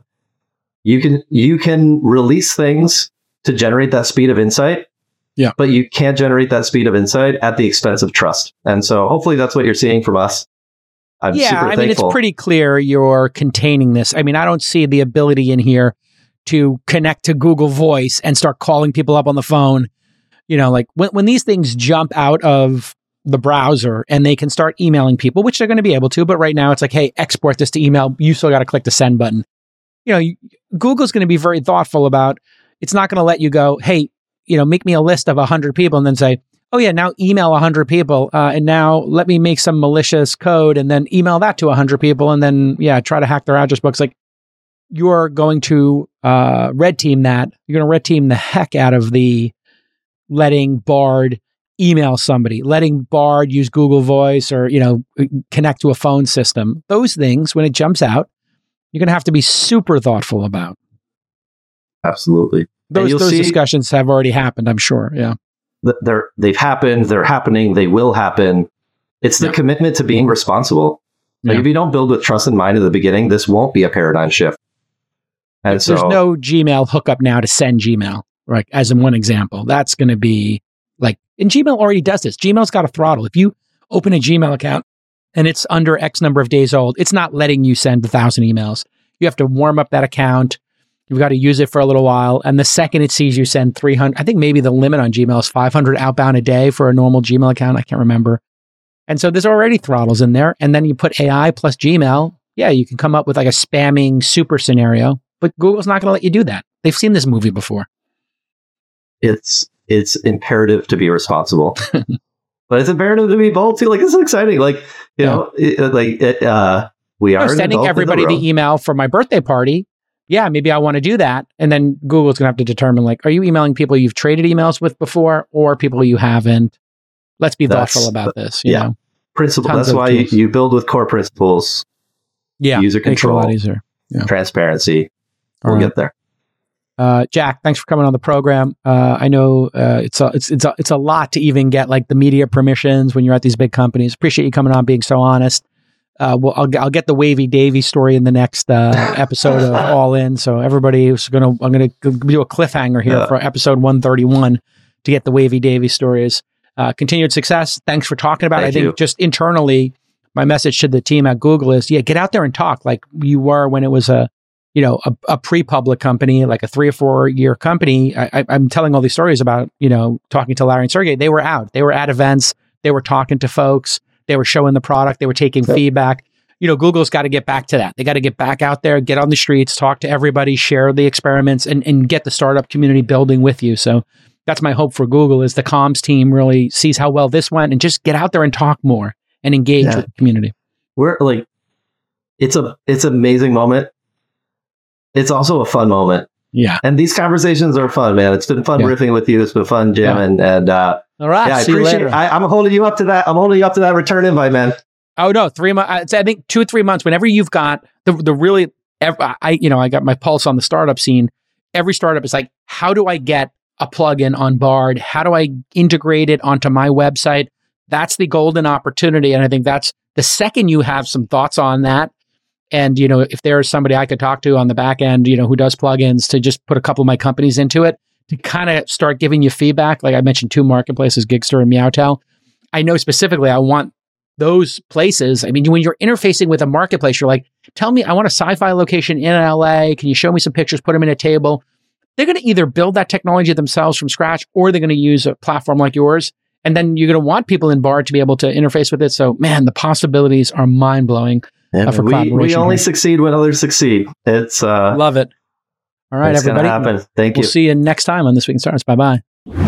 You can release things to generate that speed of insight. Yeah. But you can't generate that speed of insight at the expense of trust. And so hopefully that's what you're seeing from us. I'm super thankful. I mean, it's pretty clear you're containing this. I mean, I don't see the ability in here to connect to Google Voice and start calling people up on the phone. Like when these things jump out of the browser and they can start emailing people, which they're going to be able to, but right now it's like, hey, export this to email. You still got to click the send button. Google's going to be very thoughtful about, it's not going to let you go, hey, make me a list of 100 people and then say, oh yeah, now email 100 people. And now let me make some malicious code and then email that to 100 people. And then, try to hack their address books. Like, you're going to red team that. You're going to red team the heck out of the letting Bard email somebody, letting Bard use Google Voice or, connect to a phone system. Those things, when it jumps out, you're going to have to be super thoughtful about. Absolutely. Those discussions have already happened, I'm sure. Yeah. They've happened. They're happening. They will happen. It's the commitment to being responsible. Like if you don't build with trust in mind at the beginning, this won't be a paradigm shift. And so, there's no Gmail hookup now to send Gmail, right? As in one example, that's going to be like, and Gmail already does this. Gmail's got a throttle. If you open a Gmail account and it's under X number of days old, it's not letting you send 1,000 emails. You have to warm up that account. You've got to use it for a little while. And the second it sees you send 300, I think maybe the limit on Gmail is 500 outbound a day for a normal Gmail account. I can't remember. And so there's already throttles in there. And then you put AI plus Gmail. Yeah, you can come up with like a spamming super scenario. But Google's not going to let you do that. They've seen this movie before. It's imperative to be responsible, but it's imperative to be bold too. Like, this is exciting. Like, we are sending everybody the email for my birthday party. Yeah, maybe I want to do that. And then Google's going to have to determine, like, are you emailing people you've traded emails with before or people you haven't? Let's be thoughtful about this. You know? Principle. That's why you build with core principles. Yeah. User control. Makes it a lot easier. Yeah. Transparency. we'll get there. Jack, thanks for coming on the program. I know it's a lot to even get like the media permissions when you're at these big companies. Appreciate you coming on, being so honest. I'll get the Wavy Davy story in the next episode of All In. So everybody I'm gonna do a cliffhanger here for episode 131 to get the Wavy Davy stories. Continued success. Thanks for talking about it. I think just internally, my message to the team at Google is, get out there and talk like you were when it was a pre-public company, like a 3 or 4 year company. I'm telling all these stories about, talking to Larry and Sergey. They were at events. They were talking to folks. They were showing the product. They were taking feedback. Google's got to get back to that. They got to get back out there, get on the streets, talk to everybody, share the experiments, and get the startup community building with you. So that's my hope for Google, is the comms team really sees how well this went and just get out there and talk more and engage with the community. We're like, it's an amazing moment. It's also a fun moment. Yeah. And these conversations are fun, man. It's been fun riffing with you. It's been fun, Jim. And all right. I appreciate it. I'm holding you up to that. I'm holding you up to that return invite, man. Oh, no. 3 months. I think 2 or 3 months, whenever you've got the really, I got my pulse on the startup scene. Every startup is like, how do I get a plugin on Bard? How do I integrate it onto my website? That's the golden opportunity. And I think that's the second you have some thoughts on that. And, if there's somebody I could talk to on the back end, who does plugins, to just put a couple of my companies into it, to kind of start giving you feedback. Like I mentioned 2 marketplaces, Gigster and Meowtel. I know specifically I want those places. I mean, when you're interfacing with a marketplace, you're like, tell me, I want a sci-fi location in LA. Can you show me some pictures, put them in a table? They're going to either build that technology themselves from scratch, or they're going to use a platform like yours. And then you're going to want people in Bard to be able to interface with it. So, man, the possibilities are mind-blowing. For we only succeed when others succeed. It's love it. All right, everybody. Happen. Thank you. We'll see you next time on This Week in Startups. Bye-bye.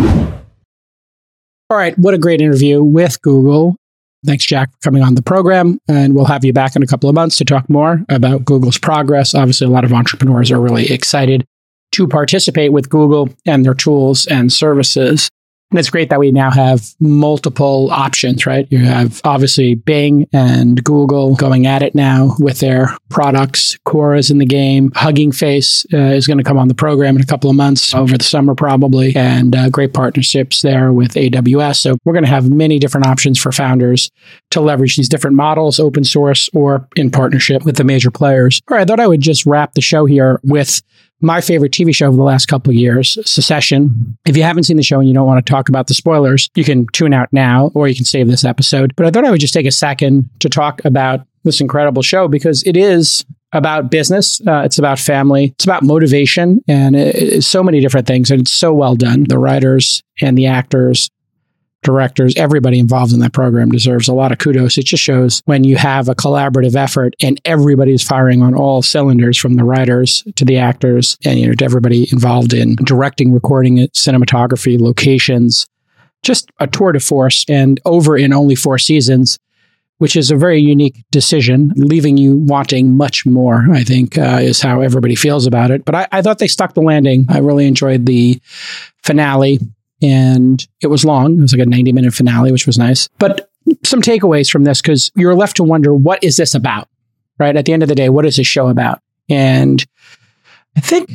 All right, what a great interview with Google. Thanks, Jack, for coming on the program. And we'll have you back in a couple of months to talk more about Google's progress. Obviously, a lot of entrepreneurs are really excited to participate with Google and their tools and services. And it's great that we now have multiple options, right? You have obviously Bing and Google going at it now with their products. Quora's in the game. Hugging Face is going to come on the program in a couple of months, over the summer probably, and great partnerships there with AWS. So we're going to have many different options for founders to leverage these different models, open source or in partnership with the major players. All right, I thought I would just wrap the show here with my favorite TV show of the last couple of years, Succession. If you haven't seen the show and you don't want to talk about the spoilers, you can tune out now, or you can save this episode. But I thought I would just take a second to talk about this incredible show, because it is about business. It's about family. It's about motivation, and it's so many different things. And it's so well done. The writers and the actors, directors, everybody involved in that program deserves a lot of kudos. It just shows when you have a collaborative effort and everybody's firing on all cylinders, from the writers to the actors and to everybody involved in directing, recording it, cinematography, locations, just a tour de force, and over in only 4 seasons, which is a very unique decision, leaving you wanting much more, I think, is how everybody feels about it. But I thought they stuck the landing. I really enjoyed the finale. And it was long. It was like a 90-minute finale, which was nice. But some takeaways from this, because you're left to wonder, what is this about? Right? At the end of the day, what is this show about? And I think,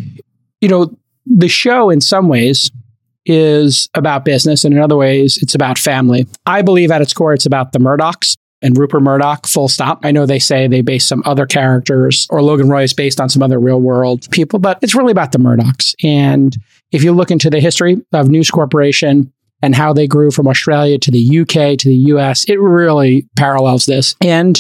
the show in some ways is about business, and in other ways, it's about family. I believe at its core, it's about the Murdochs and Rupert Murdoch, full stop. I know they say they base some other characters, or Logan Roy is based on some other real world people, but it's really about the Murdochs. And if you look into the history of News Corporation and how they grew from Australia to the UK to the US, it really parallels this. And,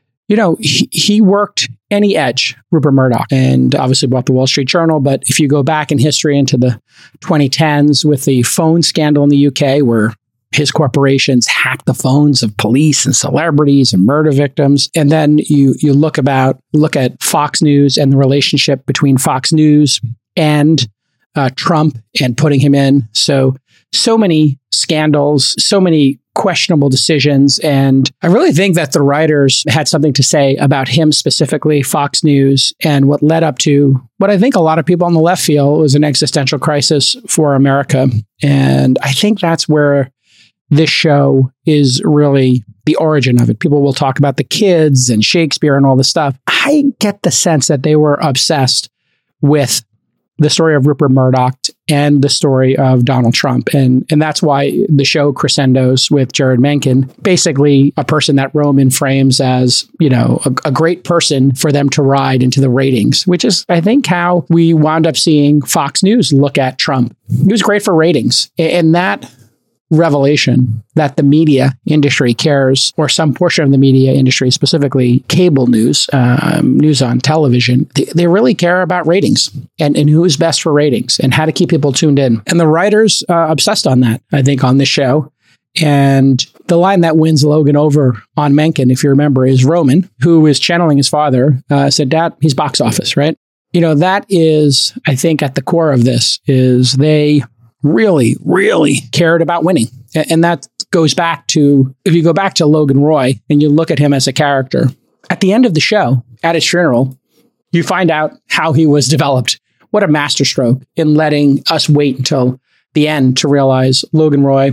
he worked any edge, Rupert Murdoch, and obviously bought the Wall Street Journal. But if you go back in history into the 2010s with the phone scandal in the UK, where his corporations hacked the phones of police and celebrities and murder victims. And then you look at Fox News and the relationship between Fox News and Trump and putting him in. So many scandals, so many questionable decisions. And I really think that the writers had something to say about him specifically, Fox News, and what led up to what I think a lot of people on the left feel was an existential crisis for America. And I think that's where this show is really the origin of it. People will talk about the kids and Shakespeare and all this stuff. I get the sense that they were obsessed with the story of Rupert Murdoch and the story of Donald Trump. And that's why the show crescendos with Jared Mencken, basically a person that Roman frames as, a great person for them to ride into the ratings, which is, I think, how we wound up seeing Fox News look at Trump. He was great for ratings. And that revelation that the media industry cares, or some portion of the media industry, specifically cable news, news on television, they really care about ratings and who is best for ratings and how to keep people tuned in. And the writers obsessed on that, I think, on this show. And the line that wins Logan over on Mencken, if you remember, is Roman, who is channeling his father, said, "Dad, he's box office," right? That is, I think, at the core of this, is they really, really cared about winning. And that goes back to, if you go back to Logan Roy and you look at him as a character, at the end of the show, at his funeral, you find out how he was developed. What a masterstroke in letting us wait until the end to realize Logan Roy,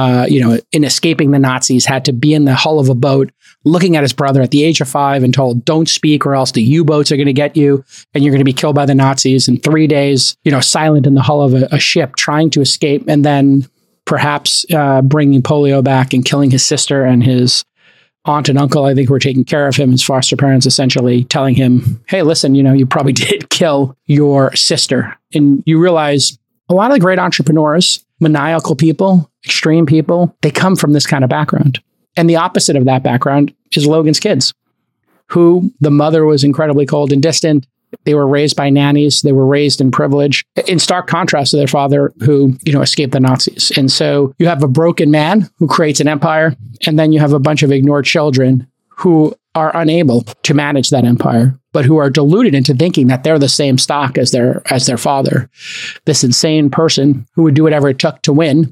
in escaping the Nazis, had to be in the hull of a boat, looking at his brother at the age of 5 and told, "Don't speak or else the U-boats are going to get you and you're going to be killed by the Nazis." And 3 days, silent in the hull of a ship trying to escape, and then perhaps bringing polio back and killing his sister and his aunt and uncle, I think, who were taking care of him, his foster parents, essentially telling him, "Hey, listen, you probably did kill your sister." And you realize a lot of the great entrepreneurs, maniacal people, extreme people, they come from this kind of background. And the opposite of that background is Logan's kids, who the mother was incredibly cold and distant. They were raised by nannies. They were raised in privilege, in stark contrast to their father, who, escaped the Nazis. And so you have a broken man who creates an empire, and then you have a bunch of ignored children who are unable to manage that empire, but who are deluded into thinking that they're the same stock as their father. This insane person who would do whatever it took to win,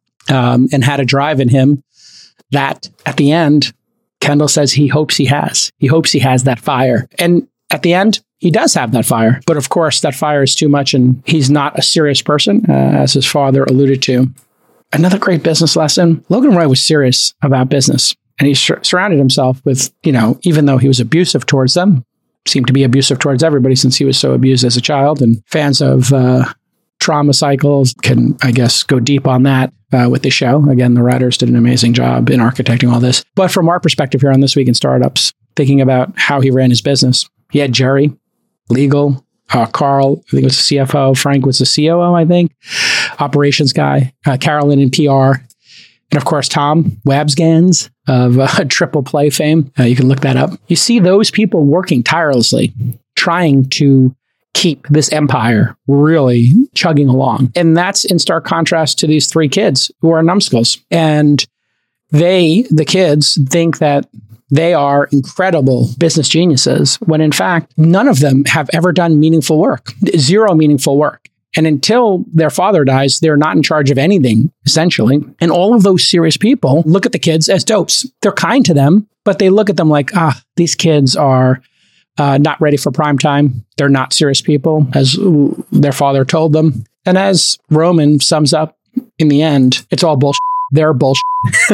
and had a drive in him that at the end, Kendall says he hopes he has. He hopes he has that fire. And at the end, he does have that fire. But of course, that fire is too much, and he's not a serious person, as his father alluded to. Another great business lesson. Logan Roy was serious about business, and he surrounded himself with, even though he was abusive towards them, seemed to be abusive towards everybody since he was so abused as a child. And fans of trauma cycles can, I guess, go deep on that with the show. Again, the writers did an amazing job in architecting all this. But from our perspective here on This Week in Startups, thinking about how he ran his business, he had Jerry, legal, Carl, I think it was the CFO, Frank was the COO, I think, operations guy, Carolyn in PR, and of course, Tom Wabsgans of Triple Play fame. You can look that up. You see those people working tirelessly, trying to keep this empire really chugging along. And that's in stark contrast to these 3 kids who are numbskulls. And the kids, think that they are incredible business geniuses, when in fact, none of them have ever done meaningful work, 0 meaningful work. And until their father dies, they're not in charge of anything, essentially. And all of those serious people look at the kids as dopes. They're kind to them, but they look at them like, these kids are not ready for prime time. They're not serious people, as their father told them. And as Roman sums up in the end, it's all bullshit. They're bullshit.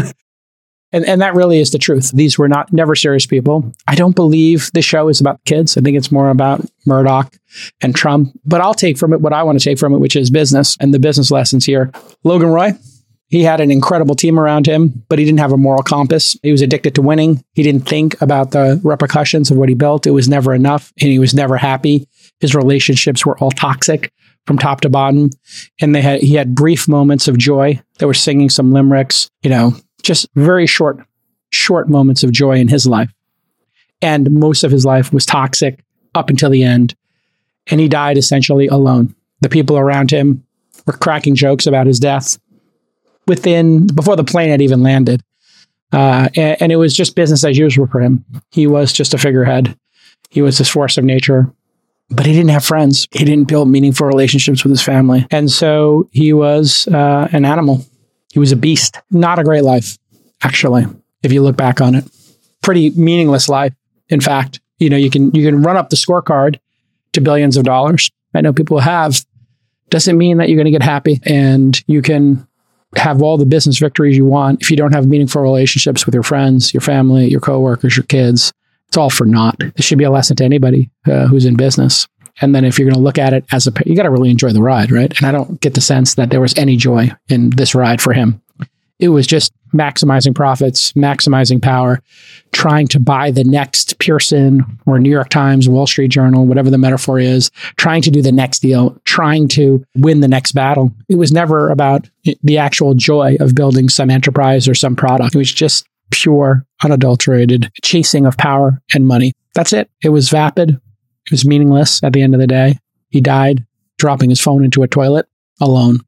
And that really is the truth. These were never serious people. I don't believe the show is about kids. I think it's more about Murdoch and Trump. But I'll take from it what I want to take from it, which is business and the business lessons here. Logan Roy, he had an incredible team around him, but he didn't have a moral compass. He was addicted to winning. He didn't think about the repercussions of what he built. It was never enough, and he was never happy. His relationships were all toxic from top to bottom. And he had brief moments of joy. They were singing some limericks, just very short moments of joy in his life. And most of his life was toxic up until the end. And he died essentially alone. The people around him were cracking jokes about his death before the plane had even landed. And it was just business as usual for him. He was just a figurehead. He was this force of nature, but he didn't have friends. He didn't build meaningful relationships with his family. And so he was an animal. He was a beast. Not a great life, actually, if you look back on it. Pretty meaningless life. In fact, you can run up the scorecard to billions of dollars. I know people have. Doesn't mean that you're going to get happy, and you can have all the business victories you want if you don't have meaningful relationships with your friends, your family, your coworkers, your kids. It's all for naught. This should be a lesson to anybody who's in business. And then if you're going to look at it as you got to really enjoy the ride, right? And I don't get the sense that there was any joy in this ride for him. It was just maximizing profits, maximizing power, trying to buy the next Pearson or New York Times, Wall Street Journal, whatever the metaphor is, trying to do the next deal, trying to win the next battle. It was never about the actual joy of building some enterprise or some product. It was just pure, unadulterated chasing of power and money. That's it. It was vapid. It was meaningless at the end of the day. He died dropping his phone into a toilet alone.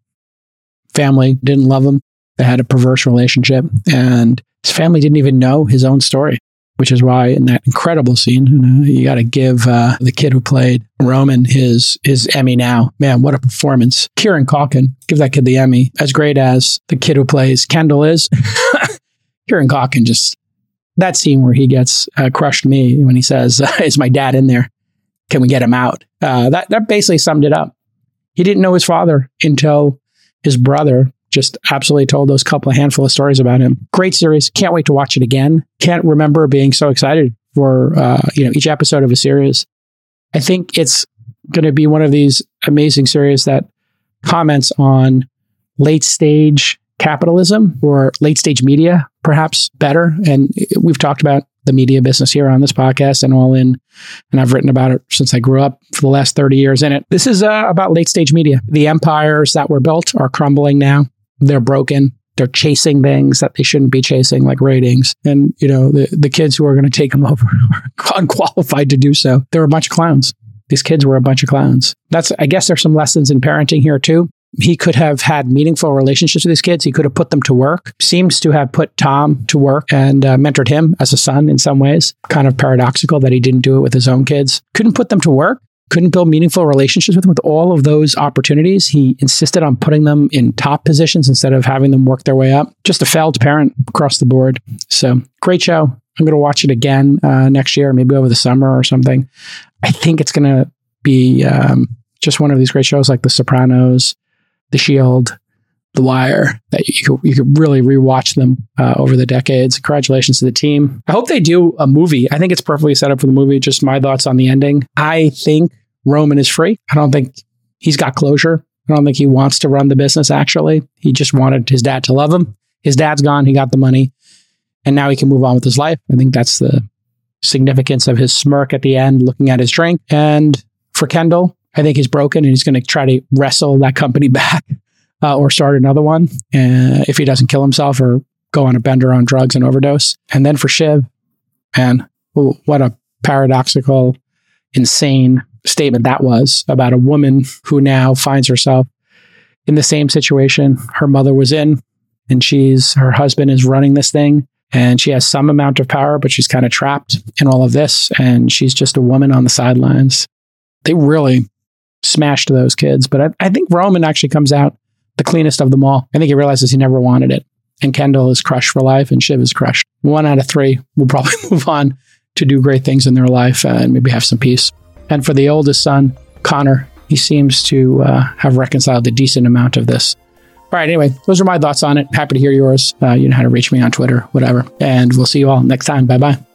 Family didn't love him. They had a perverse relationship, and his family didn't even know his own story, which is why in that incredible scene, you got to give the kid who played Roman his Emmy now. Man, what a performance. Kieran Culkin, give that kid the Emmy. As great as the kid who plays Kendall is, Kieran Culkin just, that scene where he gets crushed me when he says, is my dad in there? Can we get him out? That basically summed it up. He didn't know his father until his brother just absolutely told those handful of stories about him. Great series. Can't wait to watch it again. Can't remember being so excited for each episode of a series. I think it's going to be one of these amazing series that comments on late stage capitalism or late stage media, perhaps better. And we've talked about the media business here on this podcast and All In, and I've written about it since I grew up for the last 30 years in it. This is about late stage media. The empires that were built are crumbling now. They're broken. They're chasing things that they shouldn't be chasing, like ratings. And, the kids who are going to take them over are unqualified to do so. They're a bunch of clowns. These kids were a bunch of clowns. I guess there's some lessons in parenting here too. He could have had meaningful relationships with these kids. He could have put them to work. Seems to have put Tom to work and mentored him as a son in some ways. Kind of paradoxical that he didn't do it with his own kids. Couldn't put them to work. Couldn't build meaningful relationships with them. With all of those opportunities, he insisted on putting them in top positions instead of having them work their way up. Just a failed parent across the board. So great show. I'm going to watch it again next year, maybe over the summer or something. I think it's going to be just one of these great shows like The Sopranos, The Shield, The Wire, that you could really rewatch them over the decades. Congratulations to the team. I hope they do a movie. I think it's perfectly set up for the movie. Just my thoughts on the ending. I think Roman is free. I don't think he's got closure. I don't think he wants to run the business, actually. He just wanted his dad to love him. His dad's gone. He got the money. And now he can move on with his life. I think that's the significance of his smirk at the end, looking at his drink. And for Kendall, I think he's broken and he's going to try to wrestle that company back or start another one if he doesn't kill himself or go on a bender on drugs and overdose. And then for Shiv, man, what a paradoxical, insane statement that was about a woman who now finds herself in the same situation her mother was in. And her husband is running this thing and she has some amount of power, but she's kind of trapped in all of this. And she's just a woman on the sidelines. They really smashed those kids. But I think Roman actually comes out the cleanest of them all. I think he realizes he never wanted it. And Kendall is crushed for life and Shiv is crushed. 1 out of 3 will probably move on to do great things in their life and maybe have some peace. And for the oldest son, Connor, he seems to have reconciled a decent amount of this. All right, anyway, those are my thoughts on it. Happy to hear yours. You know how to reach me on Twitter, whatever. And we'll see you all next time. Bye-bye.